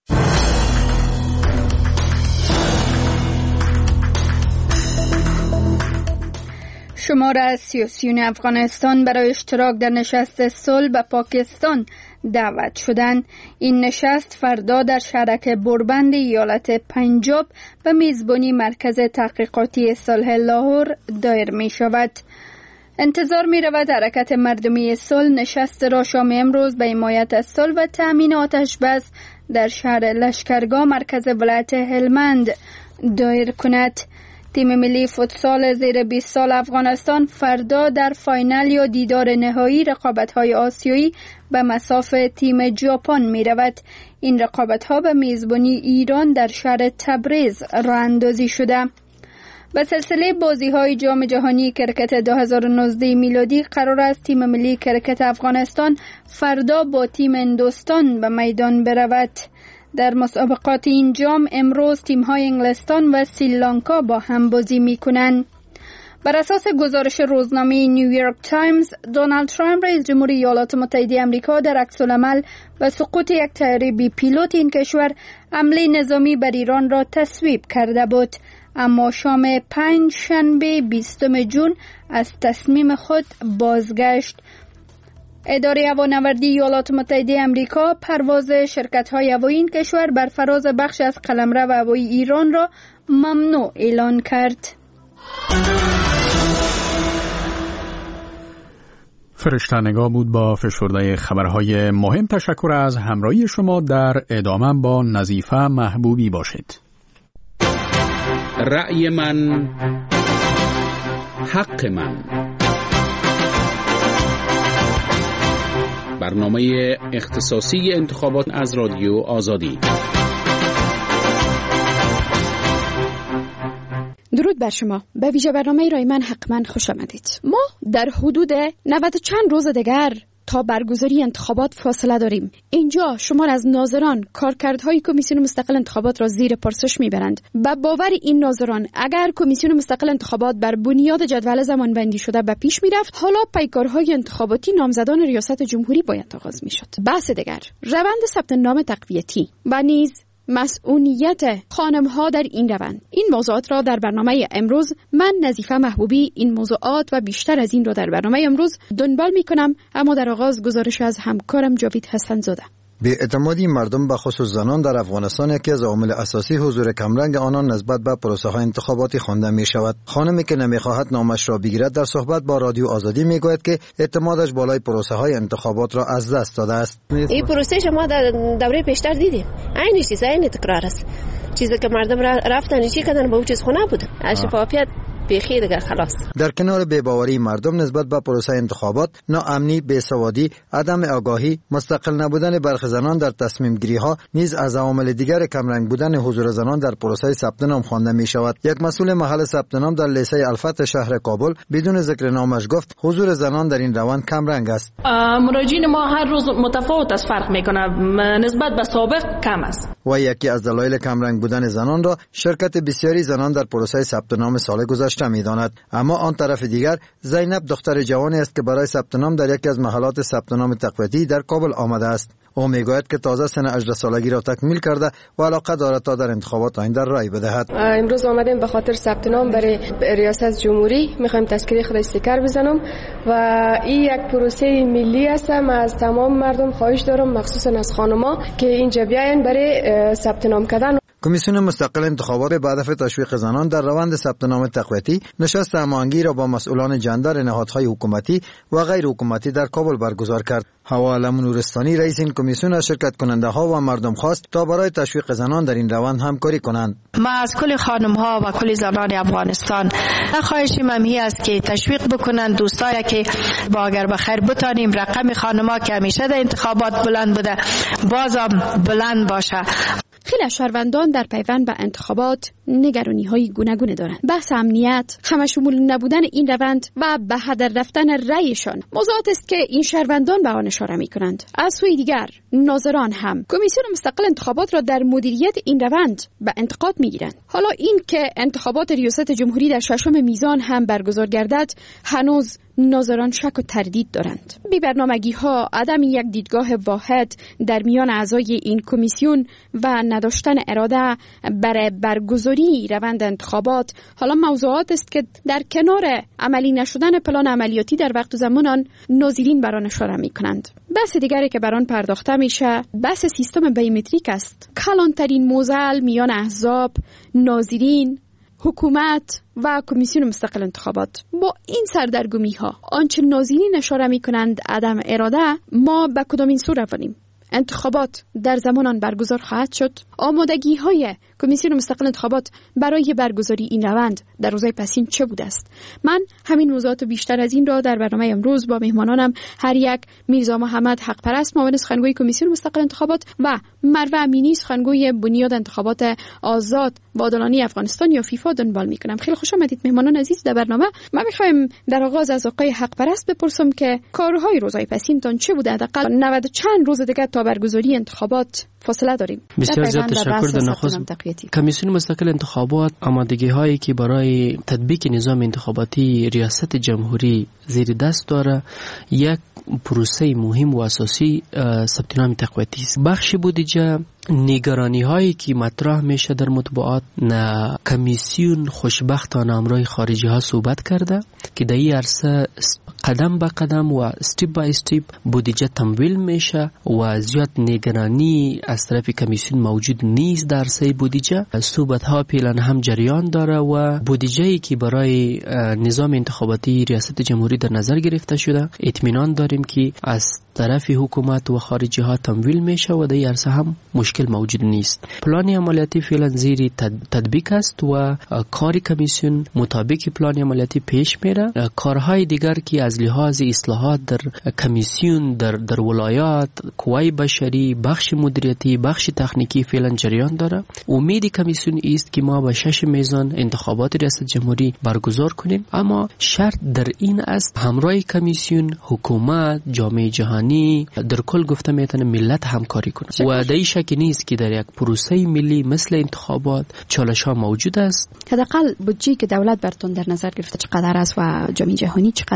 شمار از سیاسیون افغانستان برای اشتراک در نشست صلح به پاکستان دعوت شدند. این نشست فردا در شهرک بربند ایالت پنجاب به میزبانی مرکز تحقیقاتی صلح لاهور دایر می شود. انتظار می رود حرکت مردمی صلح نشست را شام امروز به حمایت از صلح و تأمین آتش بس در شهر لشکرگاه مرکز ولایت هلمند دایر کند. تیم ملی فوتسال زیر بیست سال افغانستان فردا در فاینال یا دیدار نهایی رقابت‌های آسیایی به مصاف تیم ژاپن می‌رود. این رقابت‌ها به میزبانی ایران در شهر تبریز راه اندازی شده. به سلسله بازی‌های جام جهانی کرکت دو هزار و نوزده میلادی قرار است تیم ملی کرکت افغانستان فردا با تیم هندوستان به میدان برود. در مسابقات این جام امروز تیم‌های انگلستان و سریلانکا با هم بازی می‌کنند. بر اساس گزارش روزنامه نیویورک تایمز، دونالد ترامپ رئیس جمهوری ایالات متحده آمریکا در عکس‌العمل و سقوط یک طیاره بی پیلوت این کشور حمله نظامی بر ایران را تصویب کرده بود، اما شام پنج شنبه بیستم ژوئن از تصمیم خود بازگشت. اداره هوانوردی ایالات متحده آمریکا پرواز شرکت‌های هوایی این کشور بر فراز بخش از قلمرو هوایی ایران را ممنوع اعلان کرد. فرشته نگاه بود با فشرده خبرهای مهم. تشکر از همراهی شما. در ادامه با نظیفه محبوبی باشید. رأی من حق من، برنامه اختصاصی انتخابات از رادیو آزادی. درود بر شما. به ویژه برنامه رای من حق من خوش آمدید. ما در حدود نود چند روز دیگر تا برگزاری انتخابات فاصله داریم. اینجا شمار از ناظران کارکردهای کمیسیون مستقل انتخابات را زیر پرسش میبرند. به باور این ناظران اگر کمیسیون مستقل انتخابات بر بنیاد جدول زمانبندی شده به پیش میرفت، حالا پیکارهای انتخاباتی نامزدان ریاست جمهوری باید آغاز میشد. بحث دیگر، روند ثبت نام تقویتی و نیز مسئولیت خانم‌ها در این روند. این موضوعات را در برنامه امروز من نظیفه محبوبی این موضوعات و بیشتر از این را در برنامه امروز دنبال می‌کنم، اما در آغاز گزارش از همکارم جاوید حسن زاده. بی‌اعتمادی مردم به خصوص زنان در افغانستان یکی از عوامل اساسی حضور کمرنگ آنان نسبت به پروسه های انتخاباتی خوانده می شود. خانمی که نمیخواهد نامش را بگیرد در صحبت با رادیو آزادی میگوید که اعتمادش بالای پروسه های انتخابات را از دست داده است. این پروسه شما در دوره پیشتر دیدیم، عین چیز عین تکرار است. چیزی که مردم رفتن چی کردن به اون چیز خونه بود. شفافیت بیخی دیگه خلاص. در کنار بی‌باوری مردم نسبت به پروسه انتخابات، ناامنی، بیسوادی، عدم آگاهی، مستقل نبودن برخی زنان در تصمیم گیری ها نیز از عوامل دیگر کمرنگ بودن حضور زنان در پروسه ثبت نام خوانده می شود. یک مسئول محل ثبت نام در لیسه الفتح شهر کابل بدون ذکر نامش گفت حضور زنان در این روند کمرنگ است. مراجعین ما هر روز متفاوت از فرق می کنه، نسبت به سابق کم است. و یکی از دلایل کمرنگ بودن زنان را شرکت بسیاری زنان در پروسه ثبت نام سال گذشته می‌داند. اما آن طرف دیگر زینب دختر جوانی است که برای ثبت نام در یکی از محلات ثبت نام تقویتی در کابل آمده است. او میگوید که تازه سن هجده سالگی را تکمیل کرده و علاقه دارد تا در انتخابات آینده رای بدهد. امروز آمدیم به خاطر ثبت نام برای ریاست جمهوری، میخوایم تذکره خود استیکر بزنم و این یک پروسه ملی است. من از تمام مردم خواهش دارم، مخصوصا از خانم‌ها، که اینجا بیاین برای ثبت نام کردن. کمیسیون مستقل انتخابات به هدف تشویق زنان در روند ثبت نام تقویتی نشست هماهنگی را با مسئولان جندر نهادهای حکومتی و غیر حکومتی در کابل برگزار کرد. حوا علم نورستانی رئیس این کمیسیون از شرکت کننده ها و مردم خواست تا برای تشویق زنان در این روند همکاری کنند. ما از کل خانم ها و کل زنان افغانستان خواهشیم همی است که تشویق بکنند دوستایی که با اگر بخیر بتانیم رقم خانم ها که همیشه در انتخابات بلند بوده بازم بلند باشه. خیلی از شهروندان در پیوند به انتخابات نگرانی های گوناگون دارند. بحث امنیت، همشمول نبودن این روند و به هدر رفتن رأیشان موضوعات است که این شهروندان به آن اشاره می کنند. از سوی دیگر ناظران هم کمیسیون مستقل انتخابات را در مدیریت این روند به انتقاد می گیرند. حالا این که انتخابات ریاست جمهوری در ششم میزان هم برگزار گردد هنوز ناظران شک و تردید دارند. بی برنامگی ها، عدم یک دیدگاه واحد در میان اعضای این کمیسیون و نداشتن اراده برای برگزاری روند انتخابات حالا موضوعات است که در کنار عملی نشدن پلان عملیاتی در وقت و زمان ناظرین بر آن اشاره می‌کنند. بحث دیگری که بر آن پرداخته میشه بحث سیستم بیومتریک است. کلانترین موزل میان احزاب، ناظرین، حکومت و کمیسیون مستقل انتخابات. با این سردرگمی ها آنچه ناظرین اشاره می کنند عدم اراده، ما به کدام این سو روانیم؟ انتخابات در زمان آن برگزار خواهد شد. آمادگی های کمیسیون مستقل انتخابات برای برگزاری این روند در روزهای پسین چه بوده است؟ من همین موضوعات بیشتر از این را در برنامه امروز با مهمانانم هر یک میرزا محمد حق پرست معاون سخنگوی کمیسیون مستقل انتخابات و مروه امینی سخنگوی بنیاد انتخابات آزاد و عادلانه افغانستان یا فیفا دنبال میکنم. خیلی خوش آمدید مهمانان عزیز در برنامه. ما میخوایم در آغاز از آقای حق پرست بپرسم که کارهای روزهای پسین تان چه بوده؟ حداقل نود چند روز دیگه تا برگزاری انتخابات فاصله داریم. بسیار زیاد تشکر. در نخست کمیسیون مستقل انتخابات آمادگی هایی که برای تطبیق نظام انتخاباتی ریاست جمهوری زیر دست داره یک پروسه مهم و اساسی ثبت نام تقویتی است. بخش بودجه نگرانی هایی که مطرح میشه در مطبوعات نه کمیسیون خوشبختانه امروی خارجی ها صحبت کرده که در این عرصه قدم به قدم و استیپ بای استیپ بودجه تمویل میشه و زیاد نگرانی از طرف کمیسیون موجود نیست در عرصه بودجه. صحبت ها پیلان هم جریان داره و بودجه‌ای که برای نظام انتخاباتی ریاست جمهوری در نظر گرفته شده اطمینان داریم که از طرف حکومت و خارجی ها تمویل میشه و در این عرصه هم مشکل موجود نیست. پلان عملیاتی فعلا زیر تطبیق است و کار کمیسیون مطابق پلان عملیاتی پیش میره. کارهای دیگر که از لحاظ اصلاحات در کمیسیون در در ولایات، قوای بشری، بخش مدیریتی، بخش تکنیکی فعلا جریان داره. امید کمیسیون است که ما به شش میزان انتخابات ریاست جمهوری برگزار کنیم، اما شرط در این است همراه کمیسیون حکومت، جامعه جهانی، در کل گفته میتونه ملت همکاری کنه و در این شک نیست که در یک پروسه ملی مثل انتخابات چالش ها موجود است. حداقل بودجه‌ای که دولت براتون در نظر گرفته چقدر است و جامعه جهانی چقدر از این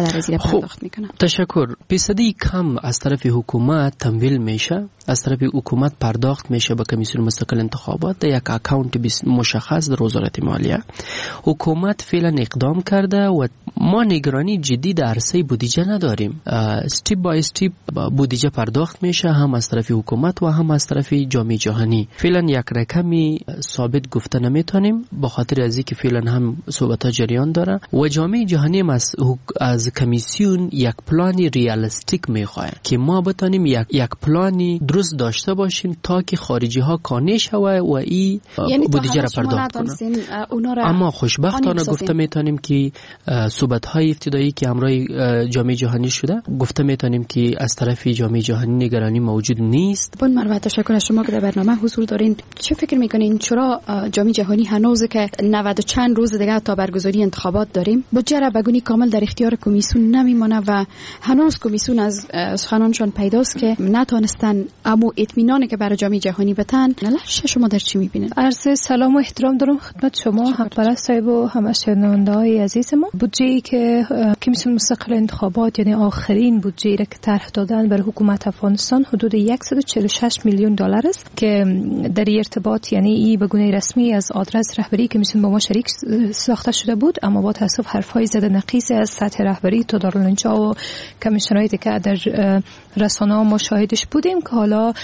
پرداخت میکنن؟ تشکر. فیصدی کم از طرف حکومت تمویل میشه، از طرف حکومت پرداخت میشه به کمیسیون مستقل انتخابات در یک اکانت مشخص در وزارت مالیه. حکومت فعلا اقدام کرده و ما نگرانی جدی در عرصه بودجه نداریم. استیپ بای استیپ بودجه پرداخت میشه، هم از طرف حکومت و هم از طرف جامعه جهانی. فعلا یک رقمی ثابت گفته نمیتونیم به خاطر از اینکه فعلا هم صحبت ها جریان داره و جامعه جهانی هم از از کمیسیون یک پلانی ریالستیک میخواه که ما بتونیم یک یک پلانی درست داشته باشیم تا که خارجی ها کانه شوه و این یعنی بودجه را پرداخت کنن. اما خوشبختانه گفته میتونیم که صحبت های ابتدایی که همراه جامعه جهانی شده گفته میتونیم که از طرف جامعه جهانی نگرانی موجود نیست. بون مروا تشکر از شما که در برنامه حضور دارین. چه فکر میکنین چرا جامعه جهانی هنوز که نود و چند روز دیگه تا برگزاری انتخابات داریم بودجه را بگونی کامل در اختیار کمیسیون نمیمونه و هنوز کمیسیون از سخنانشان پیداست که نتونستن اما اطمینانی که برای جامعه جهانی بتن. نلش شما در چی میبینید؟ عرض سلام و احترام دارم خدمت شما حق پرست صاحب و همه شنونده‌های عزیز ما. بودجه‌ای که کمیسیون مستقل انتخابات یعنی آخرین بودجه‌ای را که طرح دادن برای حکومت افغانستان حدود صد و چهل و شش میلیون دلار است که در ارتباط یعنی ای به گونه رسمی از آدرس رهبری کمیسیون با ما شریک ساخته شده بود، اما با تاسف حرفای زده نقیص از سطح رهبری تا دارالانشا و کمیشن‌های دیگه در رسانه‌ها ما شاهدش بودیم که حالا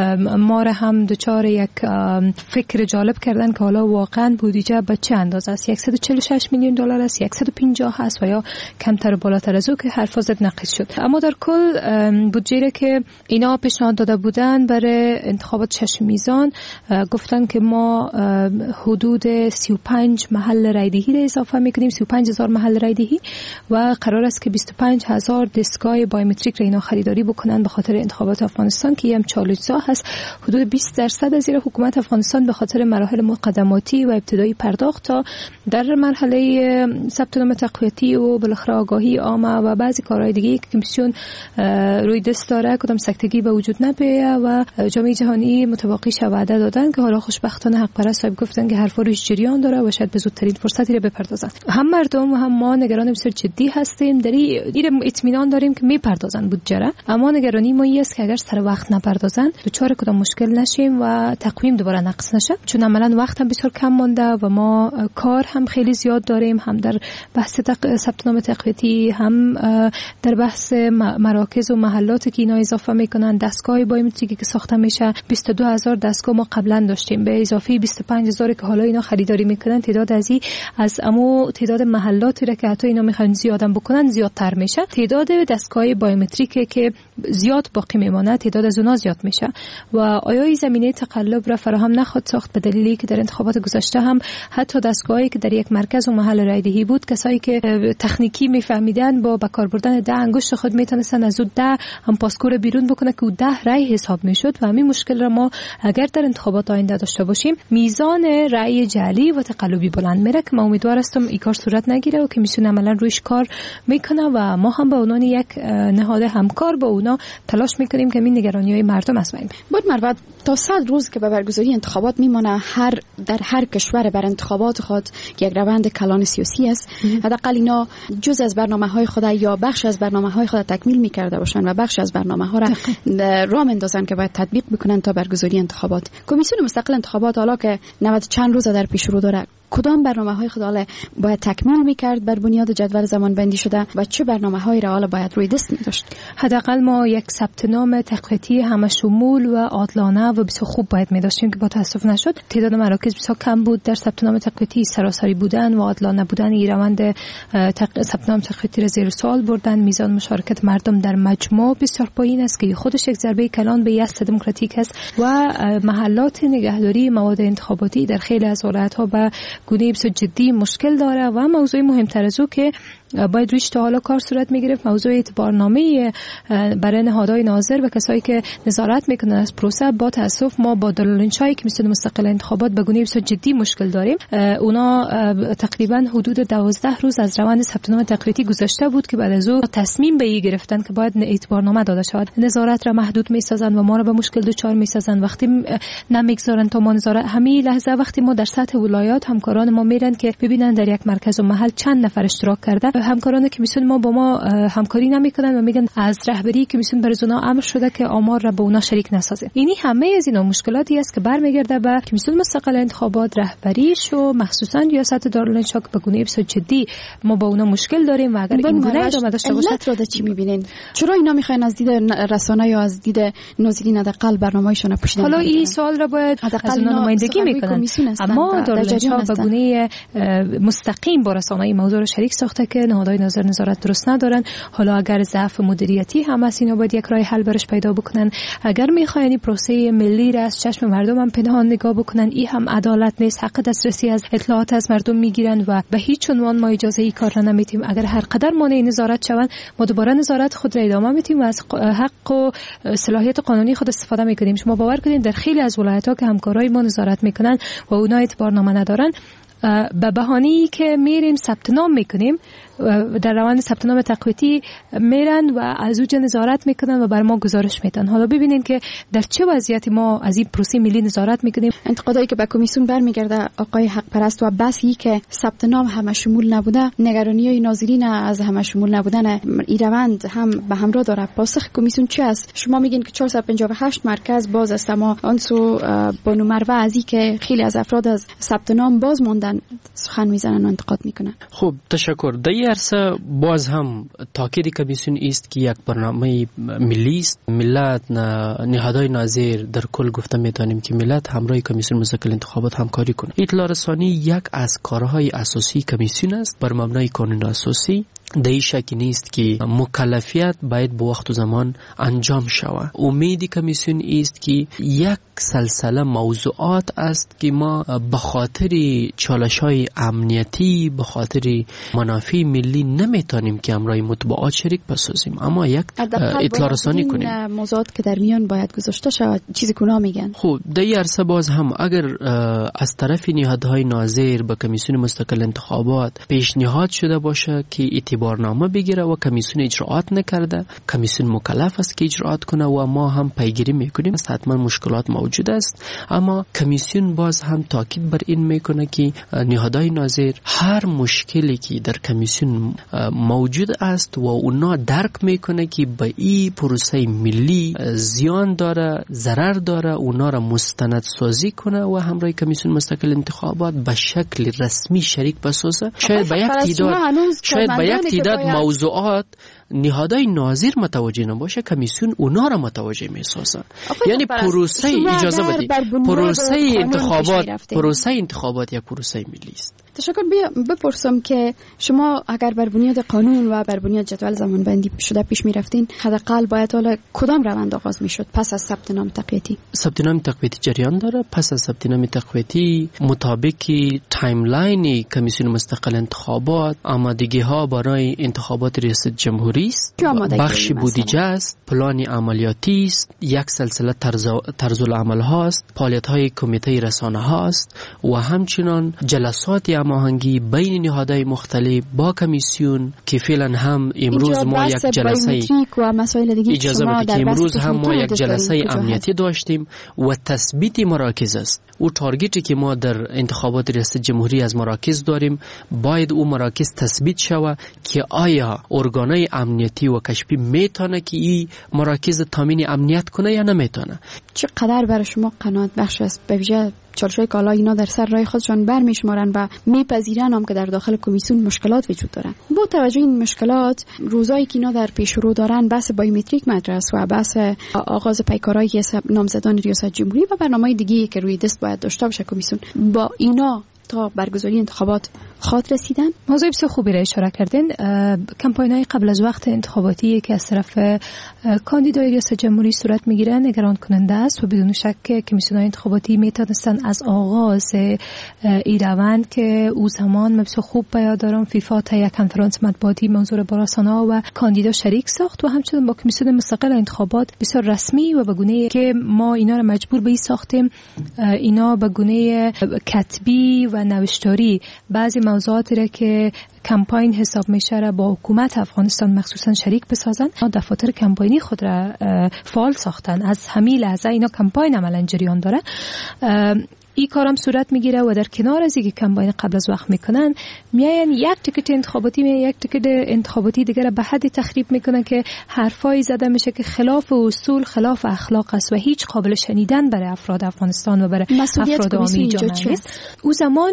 ما را هم دچار یک فکر جالب کردن که حالا واقعا بودجه به چه اندازه است، صد و چهل و شش میلیون دلار است، صد و پنجاه است و یا کمتر و بالاتر از او که حرفا زد نقیص شد. اما در کل بودجه را که اینا پیشنهاد داده بودن برای انتخابات شش میزان گفتن که ما حدود سی و پنج محل رایدهی را اضافه میکنیم، سی و پنج هزار محل رایدهی و قرار است که بیست و پنج هزار دستگاه بایومتریک را اینا خریداری بکنن به خاطر انتخابات افغانستان که هم چالش‌زا هست. حدود بیست درصد از زیر حکومت افغانستان به خاطر مراحل مقدماتی و ابتدایی پرداخت تا در مرحله ثبت نام تقویتی و بالاخره آگاهی عامه و بعضی کارهای دیگه که کمیسیون روی دست داره کدام سکتگی به وجود نمیاد و جامعه جهانی متوقع وعده دادن که حالا خوشبختانه حق پرست صاحب گفتن که حرفا روش جریان داره و شاید به زودترین فرصتی رو بپردازن. هم مردم و هم ما نگران بسیار جدی هستیم، در این اطمینان داریم که میپردازن بودجه را، اما نگرانی ما این است که اگر سر وقت نپردازن دچار کدام مشکل نشیم و تقویم دوباره نقص نشه، چون عملاً وقت هم بسیار کم مونده و ما کار هم خیلی زیاد داریم، هم در بحث تق... ثبت نام تقویتی، هم در بحث مراکز و محلاتی که اینا اضافه میکنن، دستگاه بایومتریکی که ساخته میشه بیست و دو هزار دستگاه ما قبلا داشتیم به اضافه بیست و پنج هزار که حالا اینا خریداری میکنن، تعداد از این از امو تعداد محلاتی را که حتی اینا میخوان زیادم بکنن زیادتر میشه، تعداد دستگاه بایومتریک که زیاد باقی میمونه تعداد از اونها زیاد میشه و آیا این زمینه تقلب را فراهم نخواهد ساخت به دلیلی که در انتخابات گذشته هم حتی دستگاهی که در یک مرکز و محل رایدهی بود کسایی که تکنیکی میفهمیدن با بکار بردن ده انگشت خود میتونستن از اون ده هم پاسکور بیرون بکنه که اون ده رای حساب میشد و همین مشکل را ما اگر در انتخابات آینده داشته باشیم میزان رای جعلی و تقلبی بلند میره که ما امیدوار هستم این کار صورت نگیره و کمیسیون عملا رویش کار میکنه و ما هم به عنوان یک نهاد همکار با اونا تلاش میکنیم که این نگرانی‌های مردم از بین بود. مربوط تا صد روز که به برگزاری انتخابات میمونه، هر در هر کشور بر انتخابات خود که یک روند کلان سیاسی است، حداقل اینا جز از برنامه‌های خود یا بخش از برنامه‌های خود تکمیل میکرده باشن و بخش از برنامه‌ها را راه اندازن که باید تطبیق بکنن تا برگزاری انتخابات. کمیسیون مستقل انتخابات حالا که نود چند روز در پیش رو داره، کدام برنامه‌های خود حالا باید تکمیل میکرد بر بنیاد جدول زمان بندی شده و چه برنامه‌هایی را حالا باید روی دست می‌داشت؟ حداقل ما یک ثبت نام تقویتی همه شمول و عادلانه و بسیار خوب باید می‌داشتیم که با تاسف نشد. تعداد مراکز بسیار کم بود در ثبت نام تقویتی، سراسری بودن و عادلانه بودن این روند ثبت نام تقویتی را زیر سوال بردن. میزان مشارکت مردم در مجموع بسیار پایین است که خودش یک ضربه کلان به یأس دموکراتیک است و محلات نگهداری مواد انتخاباتی در خیلی از ولایت‌ها به گونه بسیار جدی مشکل داره و موضوع مهمتر از او که باید روش تا حالا کار صورت میگرفت موضوع اعتبارنامه برای نهادهای ناظر و کسایی که نظارت میکنن از پروسه. با تاسف ما با دارالانشای کمیسیون مستقل انتخابات به گونه بسیار جدی مشکل داریم. اونا تقریبا حدود دوازده روز از روند ثبت نام تقویتی گذشته بود که بعد از او تصمیم به این گرفتن که باید اعتبارنامه داده شود. نظارت را محدود میسازن و ما را به مشکل دچار میسازن. وقتی نمیگذارن تا ما نظارت همین لحظه وقتی ما در سطح ولایات همکاران ما میرن که ببینن در یک مرکز و محل چند نفر اشتراک کرده، همکاران کمیسیون ما با ما همکاری نمیکنن و میگن از رهبری کمیسیون بر اونا امر شده که آمار را به اونا شریک نسازه. اینی همه از اینا مشکلاتی است که برمیگرده به کمیسیون مستقل انتخابات، رهبریش و مخصوصا ریاست دارالانشا که به گونه بسیار جدی ما با اونا مشکل داریم و اگر این گونه ادامه داشته باشه علت رو در چی میبینین؟ چرا اینا میخواین از دید رسانه یا از دید ناظرین حداقل برنامه‌شون پوشیدن؟ حالا این سوال را باید از اونا نمایندگی میکنن، اما دارالانشا به گونه مستقیم با رسانه‌های موضوع رو شریک ساخته که نهادهای نظر نظارت درست ندارن. حالا اگر ضعف مدیریتی هم هست اینا باید یک راه حل برش پیدا بکنن. اگر میخواین پروسه ملی را از چشم مردم هم پنهان نگاه بکنن، این هم عدالت نیست. حق دسترسی از اطلاعات از مردم میگیرن و به هیچ عنوان ما اجازه ای کار را نمیدیم. اگر هر قدر مانع نظارت شوند ما دوباره نظارت خود را ادامه میدیم و از حق و صلاحیت قانونی خود استفاده میکنیم. شما باور کنید در خیلی از ولایت‌ها که همکارای ما نظارت میکنن و اونا اعتبارنامه ندارن، به بهانه‌ای که میریم ثبت نام میکنیم در روند ثبت نام تقویتی میرن و از اونجا نظارت میکنن و بر ما گزارش میدن. حالا ببینید که در چه وضعیتی ما از این پروسه ملی نظارت میکنیم. انتقادایی که به کمیسیون برمیگرده آقای حق پرست و بسی که ثبت نام همه شمول نبوده، نگرانی‌های ناظرین از همه شمول نبودن این روند هم به همراه داره. پاسخ کمیسیون چی است؟ شما میگین که چهارصد و پنجاه و هشت مرکز باز است، اما آنسو بانو مروه از این که خیلی از افراد از ثبت نام باز موندن سخن میزنن و انتقاد میکنن. خب تشکر. در این عرصه باز هم تاکید کمیسیون است که یک برنامه ملی است. ملت نهادهای ناظر در کل گفته میتونیم که ملت همراه کمیسیون مستقل انتخابات همکاری کنه. اطلاع رسانی یک از کارهای اساسی کمیسیون است بر مبنای قانون اساسی. در این شک نیست که مکلفیت باید به وقت و زمان انجام شود. امید کمیسیون است که یک سلسله موضوعات است که ما به خاطر چالش‌های امنیتی، به خاطر منافع ملی نمیتونیم که امرای مطبوعات شریک بسازیم، اما یک اطلاع رسانی کنیم. موضوعات که در میان باید گذاشته شود چیزی که اونا میگن. خب در این عرصه باز هم اگر از طرف نهادهای ناظر به کمیسیون مستقل انتخابات پیشنهاد شده باشه که اعتبارنامه بگیره و کمیسیون اجراعات نکرده، کمیسیون مکلف است که اجراعات کنه و ما هم پیگیری میکنیم. حتما مشکلات موجود است، اما کمیسیون باز هم تاکید بر این میکنه که نهادهای ناظر هر مشکلی که در کمیسیون موجود است و اونا درک میکنه که به این پروسه ملی زیان داره، ضرر داره، اونا را مستند سازی کنه و همراه کمیسیون مستقل انتخابات به شکل رسمی شریک بسازه. شاید به یک تعداد شاید به یک تعداد موضوعات نهادهای ناظر متوجه نباشه، کمیسیون اونا را متوجه میسازه. یعنی پروسه اجازه بدید پروسه انتخابات پروسه انتخابات یک پروسه ملی است. تشکر. بپرسم که شما اگر بر بنیاد قانون و بر بنیاد جدول زمانبندی شده پیش می رفتین، حداقل باید حالا کدام روند آغاز می شد پس از ثبت نام تقویتی؟ ثبت نام تقویتی جریان داره. پس از ثبت نام تقویتی مطابق تایملاین کمیسیون مستقل انتخابات آمادگی ها برای انتخابات ریاست جمهوری است، بخش بودجه است، پلان عملیاتی است، یک سلسله طرز طرز العمل هاست، فعالیت های کمیته رسانه هاست و همچنین جلسات هماهنگی بین نهادهای مختلف با کمیسیون که فعلا هم امروز ما یک جلسه اجازه بدید که امروز هم ما یک جلسه امنیتی داشتیم و تثبیت مراکز است. او تارگتی که ما در انتخابات ریاست جمهوری از مراکز داریم باید او مراکز تثبیت شود که آیا ارگانهای امنیتی و کشفی میتونه که این مراکز تامین امنیت کنه یا نمیتونه. چقدر برای شما قناعت بخش است؟ به ویژه چالش‌های کالا اینا در سر راه خودشان برمیشمارن و میپذیرن هم که در داخل کمیسیون مشکلات وجود دارن. با توجه این مشکلات، روزایی که اینا در پیش رو دارن بحث بایومتریک مدرس و بحث آغاز پیکارهای نامزدان ریاست جمهوری و برنامه‌های دیگه‌ای که روی دست باید داشته باشه کمیسیون، با اینا تا برگزاری انتخابات خاط رسیدن. موضوع بسیار خوبی را اشاره کردین. کمپاین‌های قبل از وقت انتخاباتی که از طرف کاندیدای ریاست جمهوری صورت میگیره نگران کننده است و بدون شک کمیسیون‌های انتخاباتی میتونستن از آغاز این روند که او زمان بسیار خوب به یاد دارم فیفا تا یک کنفرانس مطبوعاتی منظور با رسانه و کاندیدا شریک ساخت و همچنین با کمیسیون مستقل انتخابات بسیار رسمی و به گونه که ما اینا را مجبور به این ساختیم اینا به گونه کتبی و نوشتاری بعضی موضوعاتی را که کمپاین حساب میشه را با حکومت افغانستان مخصوصا شریک بسازن. دفاتر کمپاینی خود را فعال ساختن. از همین لحظه اینا کمپاین عملا جریان داره. این کارم صورت میگیره و در کنار از اینکه کمپاین قبل از وقت میکنن میاین یک تیکت انتخاباتی می یک تیکت انتخاباتی دیگه به حد تخریب میکنن که حرفای زده میشه که خلاف اصول خلاف اخلاق است و هیچ قابل شنیدن برای افراد افغانستان و برای افراد عامی جامعه نیست. او زمان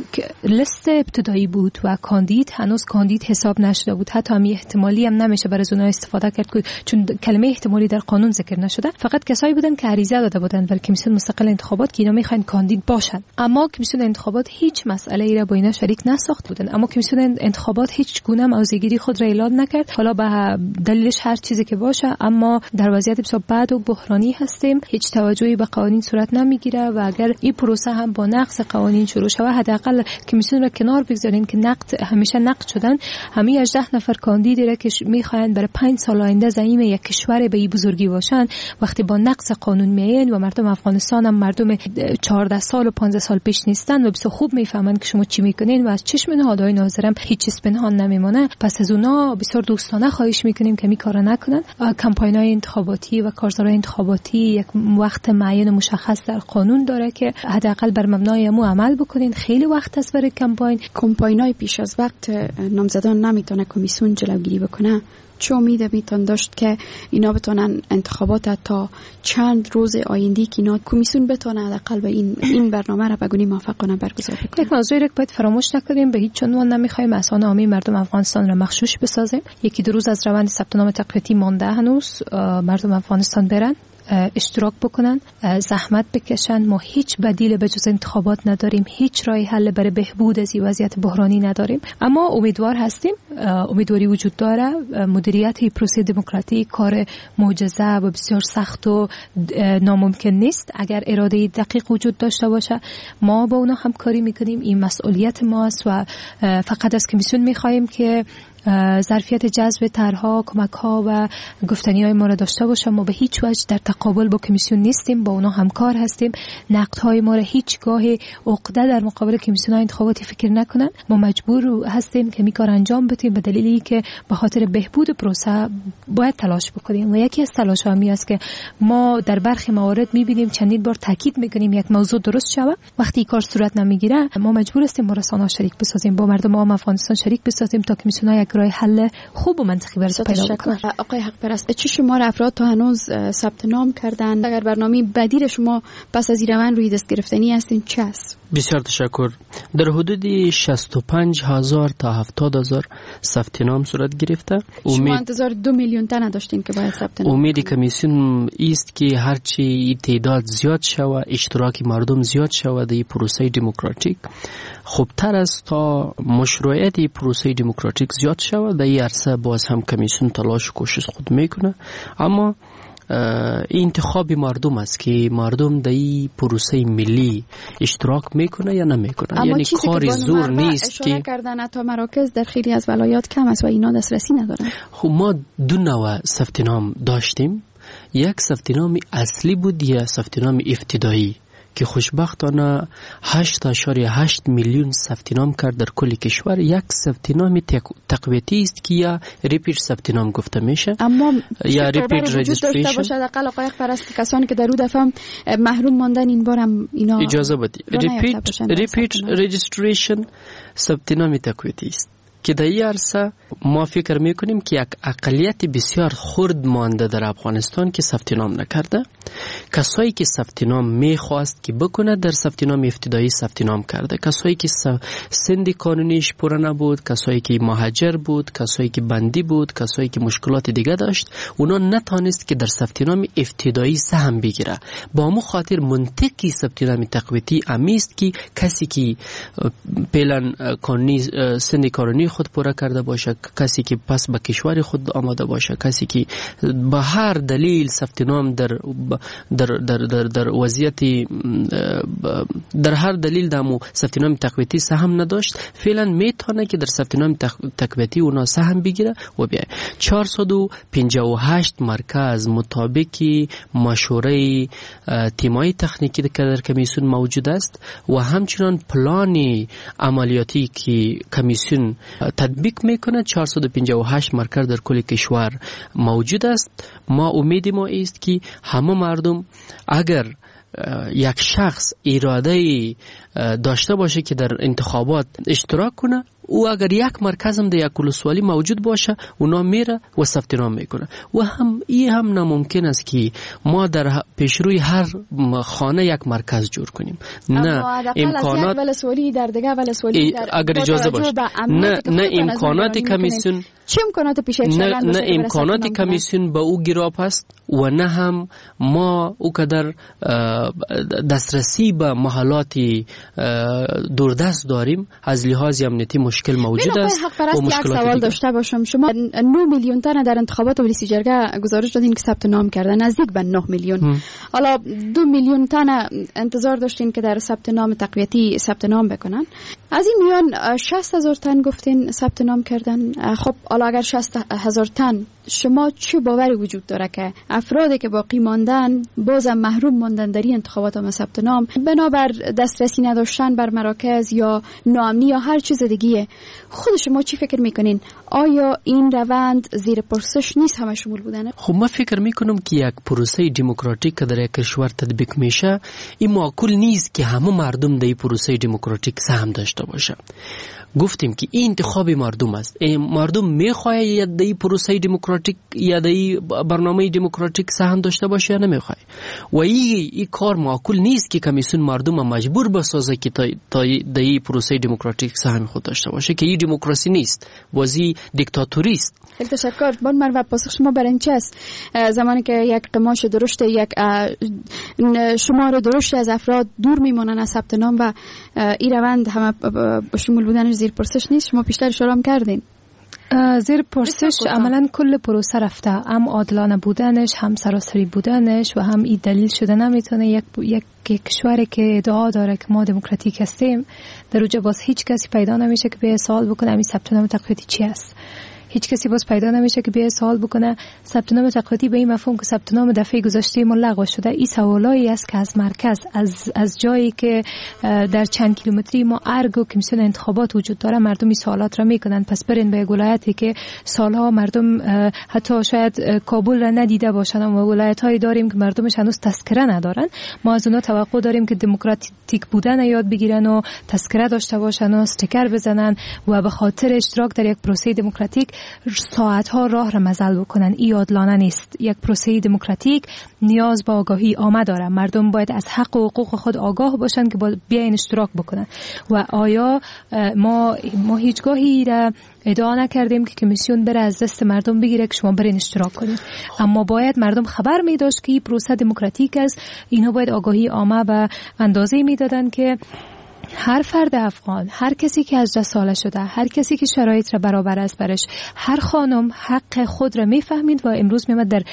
لیست ابتدایی بود و کاندید هنوز کاندید حساب نشده بود، حتی هم احتمالی هم نمیشه برای اونها استفاده کرد چون کلمه احتمالی در قانون ذکر نشده. فقط کسایی بودن که عریضه داده بودن برای کمیسیون مستقل انتخابات که اینا میخواین کاندید باشن، اما کمیسیون انتخابات هیچ مسئله ای را با اینا شریک نساخت بودن. اما کمیسیون انتخابات هیچ گونه موضع‌گیری خود را اعلام نکرد، حالا به دلیلش هر چیزی که باشه، اما در وضعیت بسیار بد و بحرانی هستیم. هیچ توجهی به قوانین صورت نمیگیره و اگر این پروسه هم با نقض قوانین شروع شود حداقل کمیسیون را کنار بگذارین که نقد همیشه نقد شدن. همه هجده نفر کاندیدی را که میخواین برای پنج سال آینده زعیم یک کشور به این بزرگی باشن وقتی با نقض قانون میاین و مردم افغانستان هم مردم چهارده سال و پانزده سال پیش نیستن و بسیار خوب میفهمن که شما چی میکنین و از چشم نهادهای ناظرم هیچ چیز پنهان نمیمونه. پس از اونا بسیار دوستانه خواهش میکنیم که می کارا نکنن. کمپاین‌های انتخاباتی و کارزارهای انتخاباتی یک وقت معین مشخص در قانون داره که حداقل بر مبنای امو عمل بکنین. خیلی وقت است برای کمپاین. کمپاین‌های پیش از وقت نامزدان نمیتونه کمیسیون جلوگیری بکنه. چه امید میتون داشت که اینا بتونن انتخابات تا چند روز آینده که اینا کمیسیون بتونه حداقل به این این برنامه را بگونی موافقانه برگزار بکنه؟ یک موضوعی را باید فراموش نکنیم، به هیچ عنوان نمیخوایم اسان عامی مردم افغانستان را مغشوش بسازیم. یکی دو روز از روند ثبت نام تقویتی مانده، هنوز مردم افغانستان برن اشتراک بکنن، زحمت بکشن. ما هیچ بدیل به جز انتخابات نداریم، هیچ راه حل برای بهبود از این وضعیت بحرانی نداریم، اما امیدوار هستیم. امیدواری وجود داره. مدیریت پروسه دموکراتیک کار معجزه و بسیار سخت و ناممکن نیست. اگر اراده دقیق وجود داشته باشه ما با اونا همکاری میکنیم. این مسئولیت ماست و فقط از کمیسیون میخوایم که ظرفیت جذب طرح‌ها، کمک‌ها و گفتنی‌های ما را داشته باشه. ما به هیچ وجه در تقابل با کمیسیون نیستیم، با اونا همکار هستیم. نقدهای ما را هیچگاه عقده در مقابل کمیسیون‌های انتخاباتی فکر نکنن. ما مجبور هستیم که می کار انجام بدیم به دلیلی که به خاطر بهبود پروسه باید تلاش بکنیم و یکی از تلاش‌ها می است که ما در برخی موارد می‌بینیم چندین بار تاکید می‌کنیم یک موضوع درست شود، وقتی کار صورت نمیگیره ما مجبور هستیم با رسانه‌ها شریک بسازیم، با مردم عام افغانستان شریک بسازیم تا کمیسیون‌ها یک راه حل خوب و منطقی برای پیدا کنه. آقای حق پرست، چه شمار افراد تا هنوز ثبت نام کردند؟ اگر برنامه بدیل شما پس از این روند روی دست گرفتنی هستین چه است؟ بسیار تشکر. در حدود شصت و پنج هزار تا هفتاد هزار ثبت نام صورت گرفته. شما انتظار دو میلیون تا نداشتین که باید ثبت نام؟ امید کمیسیون است که هرچی تعداد زیاد شود، اشتراک مردم زیاد شود در این پروسه دموکراتیک، خوبتر است تا مشروعیت پروسه دموکراتیک زیاد شود. در این عرصه باز هم کمیسیون تلاش و کوشش خود میکنه، اما این انتخاب مردم است که مردم در این پروسه ملی اشتراک میکنه یا نمیکنه. یعنی کار زور نیست که کردن تا مراکز در خیلی از ولایات کم است و اینا دسترسی ندارن. خب ما دو نوع ثبت نام داشتیم، یک ثبت نام اصلی بود یا ثبت نام ابتدایی که خوشبختانه هشت اشاریه هشت میلیون ثبت نام کرد در کل کشور. یک ثبت نام تقویتی است که یا ریپیت ثبت نام گفته میشه، اما یا ریپیت رجیستریشن باشه. حداقل آقای پرست کسانی که در اون دفعه محروم ماندن این بار هم اینا اجازه بدید. ریپیت ریپیت رجیستریشن ثبت نام تقویتی است که در این عرصه ما فکر میکنیم که یک اقلیت بسیار خرد مانده در افغانستان که ثبت نام نکرده. کسایی که ثبت نام میخواست که بکنه در ثبت نام ابتدایی ثبت نام کرده. کسایی که سند قانونیش پوره نبود، کسایی که مهاجر بود، کسایی که بندی بود، کسایی که مشکلات دیگه داشت، اونا نتونست که در ثبت نام ابتدایی سهم بگیره. با مو خاطر منطقی ثبت نام تقویتی امیست که کسی که پلن قانونی سند قانونی خود پوره کرده باشه، کسی که پس به کشور خود آماده باشه، کسی که به هر دلیل ثبت نام در در در در در وضعیت در هر دلیل دمو ثبت نام تقویتی سهم نداشت، فعلا میتونه که در ثبت نام تقویتی اونا سهم بگیره و بیا. چهارصد و پنجاه و هشت مرکز مطابق مشوره تیمای تکنیکی که در کمیسیون موجود است و همچنان پلان عملیاتی که کمیسیون تطبیق میکنه چهارصد و پنجاه و هشت مرکز در کل کشور موجود است. ما امید ما است که همه مردم اگر یک شخص اراده داشته باشه که در انتخابات اشتراک کنه، او اگر یک مرکز هم در یک ولسوالی موجود باشه اونا میره و ثبت نام میکنه. و هم این هم ناممکن است که ما در پیشروی هر خانه یک مرکز جور کنیم. نه امکانات ولسوالی در دیگه ولسوالی اگر اجازه باشه نه نه امکانات کمیسیون چه امکانات پیش نه نه امکانات کمیسیون به او گراب است و نه هم ما او قدر دسترسی به محلات دوردست داریم. از لحاظ امنیتی مشکل موجود است. و یک سوال داشته باشم، شما نه میلیون تن در انتخابات ریاست جرگه گزارش دادین که ثبت نام کردن، نزدیک به نه میلیون. حالا دو میلیون تن انتظار داشتین که در ثبت نام تقویتی ثبت نام بکنن. از این میان شصت هزار تن گفتین ثبت نام کردن. خب حالا اگر شصت هزار تن، شما چه باوری وجود داره که افرادی که باقی ماندن بازم محروم ماندن در این انتخابات هم ثبت نام بنابر دسترسی نداشتن بر مراکز یا ناامنی یا هر چیز دیگه؟ خود شما چی فکر میکنین؟ آیا این روند زیر پرسش نیست همه شمول بودنه؟ خب من فکر میکنم که یک پروسه دموکراتیک که در یک کشور تطبیق میشه، این معقول نیست که همه مردم در این پروسه دموکراتیک سهم داشته باشه. گفتیم که این انتخاب مردم است. مردم میخواه یا در این پروسه دموکراتیک یا در این برنامه دموکراتیک سهم داشته باشه یا نمیخواه. و این ای کار معقول نیست که کمیسیون مردم مجبور بسازه که تا در این پروسه دموکراتیک سهم خود داشته باشه، که این دموکراسی نیست، بازی دیکتاتوری است. خیلی تشکر. بان مرو پاسخ شما بر این چه است؟ زمانی که یک قماش درشت، یک شمار درشت از افراد دور میمونن از ثبت نام و این روند همه شمول بودنش زیر پرسش نیست، شما پیشتر اشاره هم کردین. زیر پرسش عملا کل پروسه رفته، هم عادلانه بودنش، هم سراسری بودنش و هم این دلیل شده نمیتونه یک یک کشوری که ادعا داره که ما دموکراتیک هستیم در اوجه باز هیچ کسی پیدا نمیشه که به سوال بکنه این ثبت نام تقویتی چی است. هیچ کسی باز پیدا نمیشه که بیاد سوال بکنه ثبت نام تقویتی به این مفهوم که ثبت نام دفعه گذشته ما لغو شده. این سوالایی است که از مرکز، از از جایی که در چند کیلومتری ما ارگ و کمیسیون انتخابات وجود داره، مردم این سوالات را میکنن. پس برین به ولایتی که سالها مردم حتی شاید کابل را ندیده باشن و ولایت‌هایی داریم که مردمش هنوز تذکره ندارن، ما از اونها توقع داریم که دموکراتیک بودن یاد بگیرن و تذکره داشته باشن و استیکر بزنن و به خاطر اشتراک در یک پروسه دموکراتیک ساعتها راه را مزل بکنن. این عادلانه نیست. یک پروسه دموکراتیک نیاز به آگاهی عامه داره. مردم باید از حق و حقوق خود آگاه باشن که بیاین اشتراک بکنن. و آیا ما ما هیچگاهی را ادعا نکردیم که کمیسیون بره از دست مردم بگیره که شما برین اشتراک کنید، اما باید مردم خبر می داشت که این پروسه دموکراتیک است. اینا باید آگاهی عامه به اندازه‌ای میدادن که هر فرد افغان، هر کسی که هجده ساله شده، هر کسی که شرایط را برابر است برش، هر خانم حق خود را میفهمید و امروز میامد در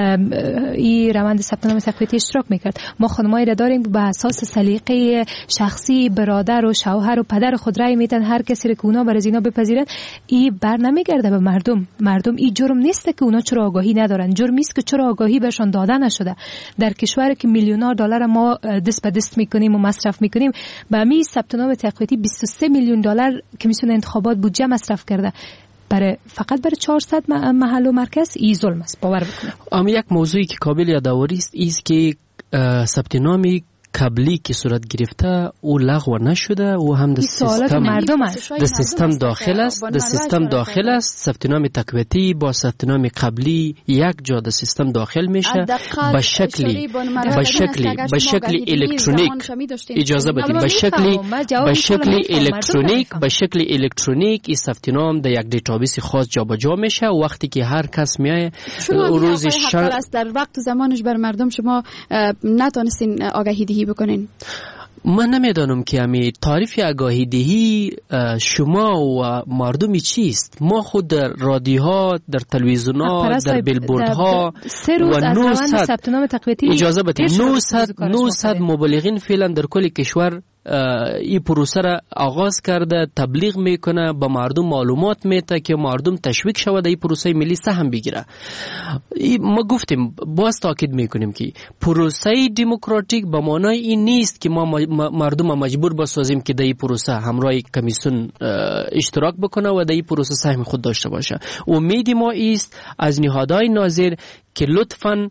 این روند ثبت نام تقویتی اشتراک میکرد. ما خانمایی را داریم به اساس سلیقه شخصی برادر و شوهر و پدر خود رای میدن هر کسی را که اونا بر از اینا بپذیرن. این بر نمیگرده به مردم. مردم این جرم نیست که اونا چرا آگاهی ندارن، جرم است که چرا آگاهی بهشون داده نشده. در کشوری که میلیونار دلار ما دست به دست میکنیم و مصرف میکنیم، به می ثبت نام تقویتی بیست و سه میلیون دلار کمیسیون انتخابات بودجه مصرف کرده. برای فقط برای چهارصد محل و مرکز این ظلم است. باور بکنید. اما یک موضوعی که قابل یادآوری است است که ثبت نامی قبلی که صورت گرفته او لغو نشده و هم در سیستم مردم است، در سیستم داخل است، در سیستم داخل است. ثبت نام تقویتی با ثبت نام قبلی یک جا در سیستم داخل میشه به شکلی به شکلی به شکلی الکترونیک. اجازه بدید به شکلی به شکلی الکترونیک به شکلی الکترونیک این ثبت نام در یک دیتابیس خاص جابجا میشه. وقتی که هر کس میای روز شب در وقت زمانش بر مردم شما نتونستین آگاهی دهی بکنین. من نمیدانم که امی تعریف آگاهی دهی شما و مردمی چیست. ما خود در رادیوها، در تلویزیونها، در بیلبوردها و نهصد اجازه بدید نهصد نهصد مبلغین فعلا در کل کشور این پروسه را آغاز کرده، تبلیغ میکنه، به مردم معلومات میده که مردم تشویق شود این پروسه ملی سهم بگیره. ما گفتیم، باز تاکید میکنیم که پروسه دموکراتیک به معنای این نیست که ما مردم مجبور بسازیم که در این پروسه همراه کمیسیون اشتراک بکنه و در این پروسه سهم خود داشته باشه. امید ما است از نهادهای ناظر که لطفاً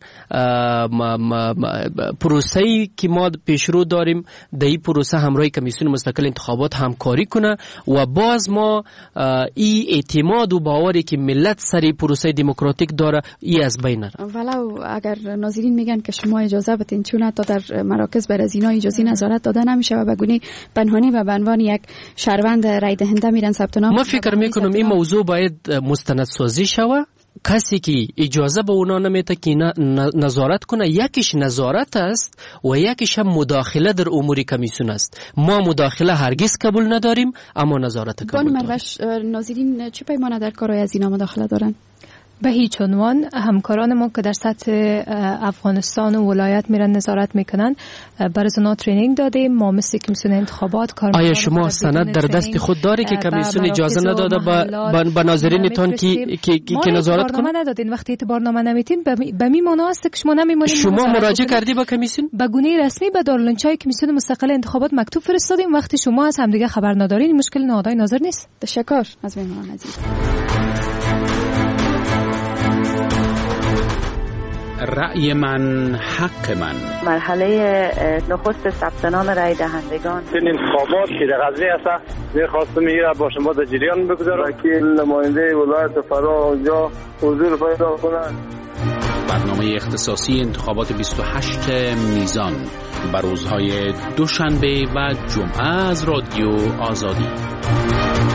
پروسه‌ای که ما پیشرو داریم در این پروسه همراه کمیسیون مستقل انتخابات همکاری کنه و باز ما این اعتماد و باوری که ملت سری پروسه دموکراتیک داره ای از بین نره. ولو اگر ناظرین میگن که شما اجازه بدین، چون حتی در مراکز بر از اینا اجازه نظارت داده نمیشه و بگونه پنهانی و به عنوان یک شهروند رای دهنده میرن ثبت نام. ما فکر میکنم این موضوع باید مستندسازی شود. کسی که اجازه به اونا نمیده که نظارت کنه، یکیش نظارت است و یکیش هم مداخله در امور کمیسیون است. ما مداخله هرگز قبول نداریم، اما نظارت قبول داریم. مروش، ناظرین چه پیمانه در کارهای از اینا مداخله دارن؟ به هیچ عنوان. همکاران ما که در سطح افغانستان و ولایت میرن نظارت میکنن، برای اونا ترینینگ دادیم. ما مثل کمیسیون انتخابات کار. آیا شما سند در دست خود داری که کمیسیون اجازه نداده به ناظرینتون که که نظارت کنه؟ ما ندادین. وقتی اعتبارنامه نمیتین به می معنی است که شما نمیمونید. شما مراجعه کردی به کمیسیون؟ به گونه رسمی به دارالانشای کمیسیون مستقل انتخابات مکتوب فرستادیم. وقتی شما از همدیگه خبر ندارین، مشکل نهادهای ناظر نیست. تشکر از مهمان عزیز. رأی من حق من. مرحله نخست ثبت نام رای دهندگان. این انتخابات که در قضیه است درخواست میگیره با شما در جریان بگذارم. وکیل نماینده ولایت فرا اونجا حضور پیدا کنند. برنامه اختصاصی انتخابات بیست و هشت میزان بر روزهای دوشنبه و جمعه از رادیو آزادی.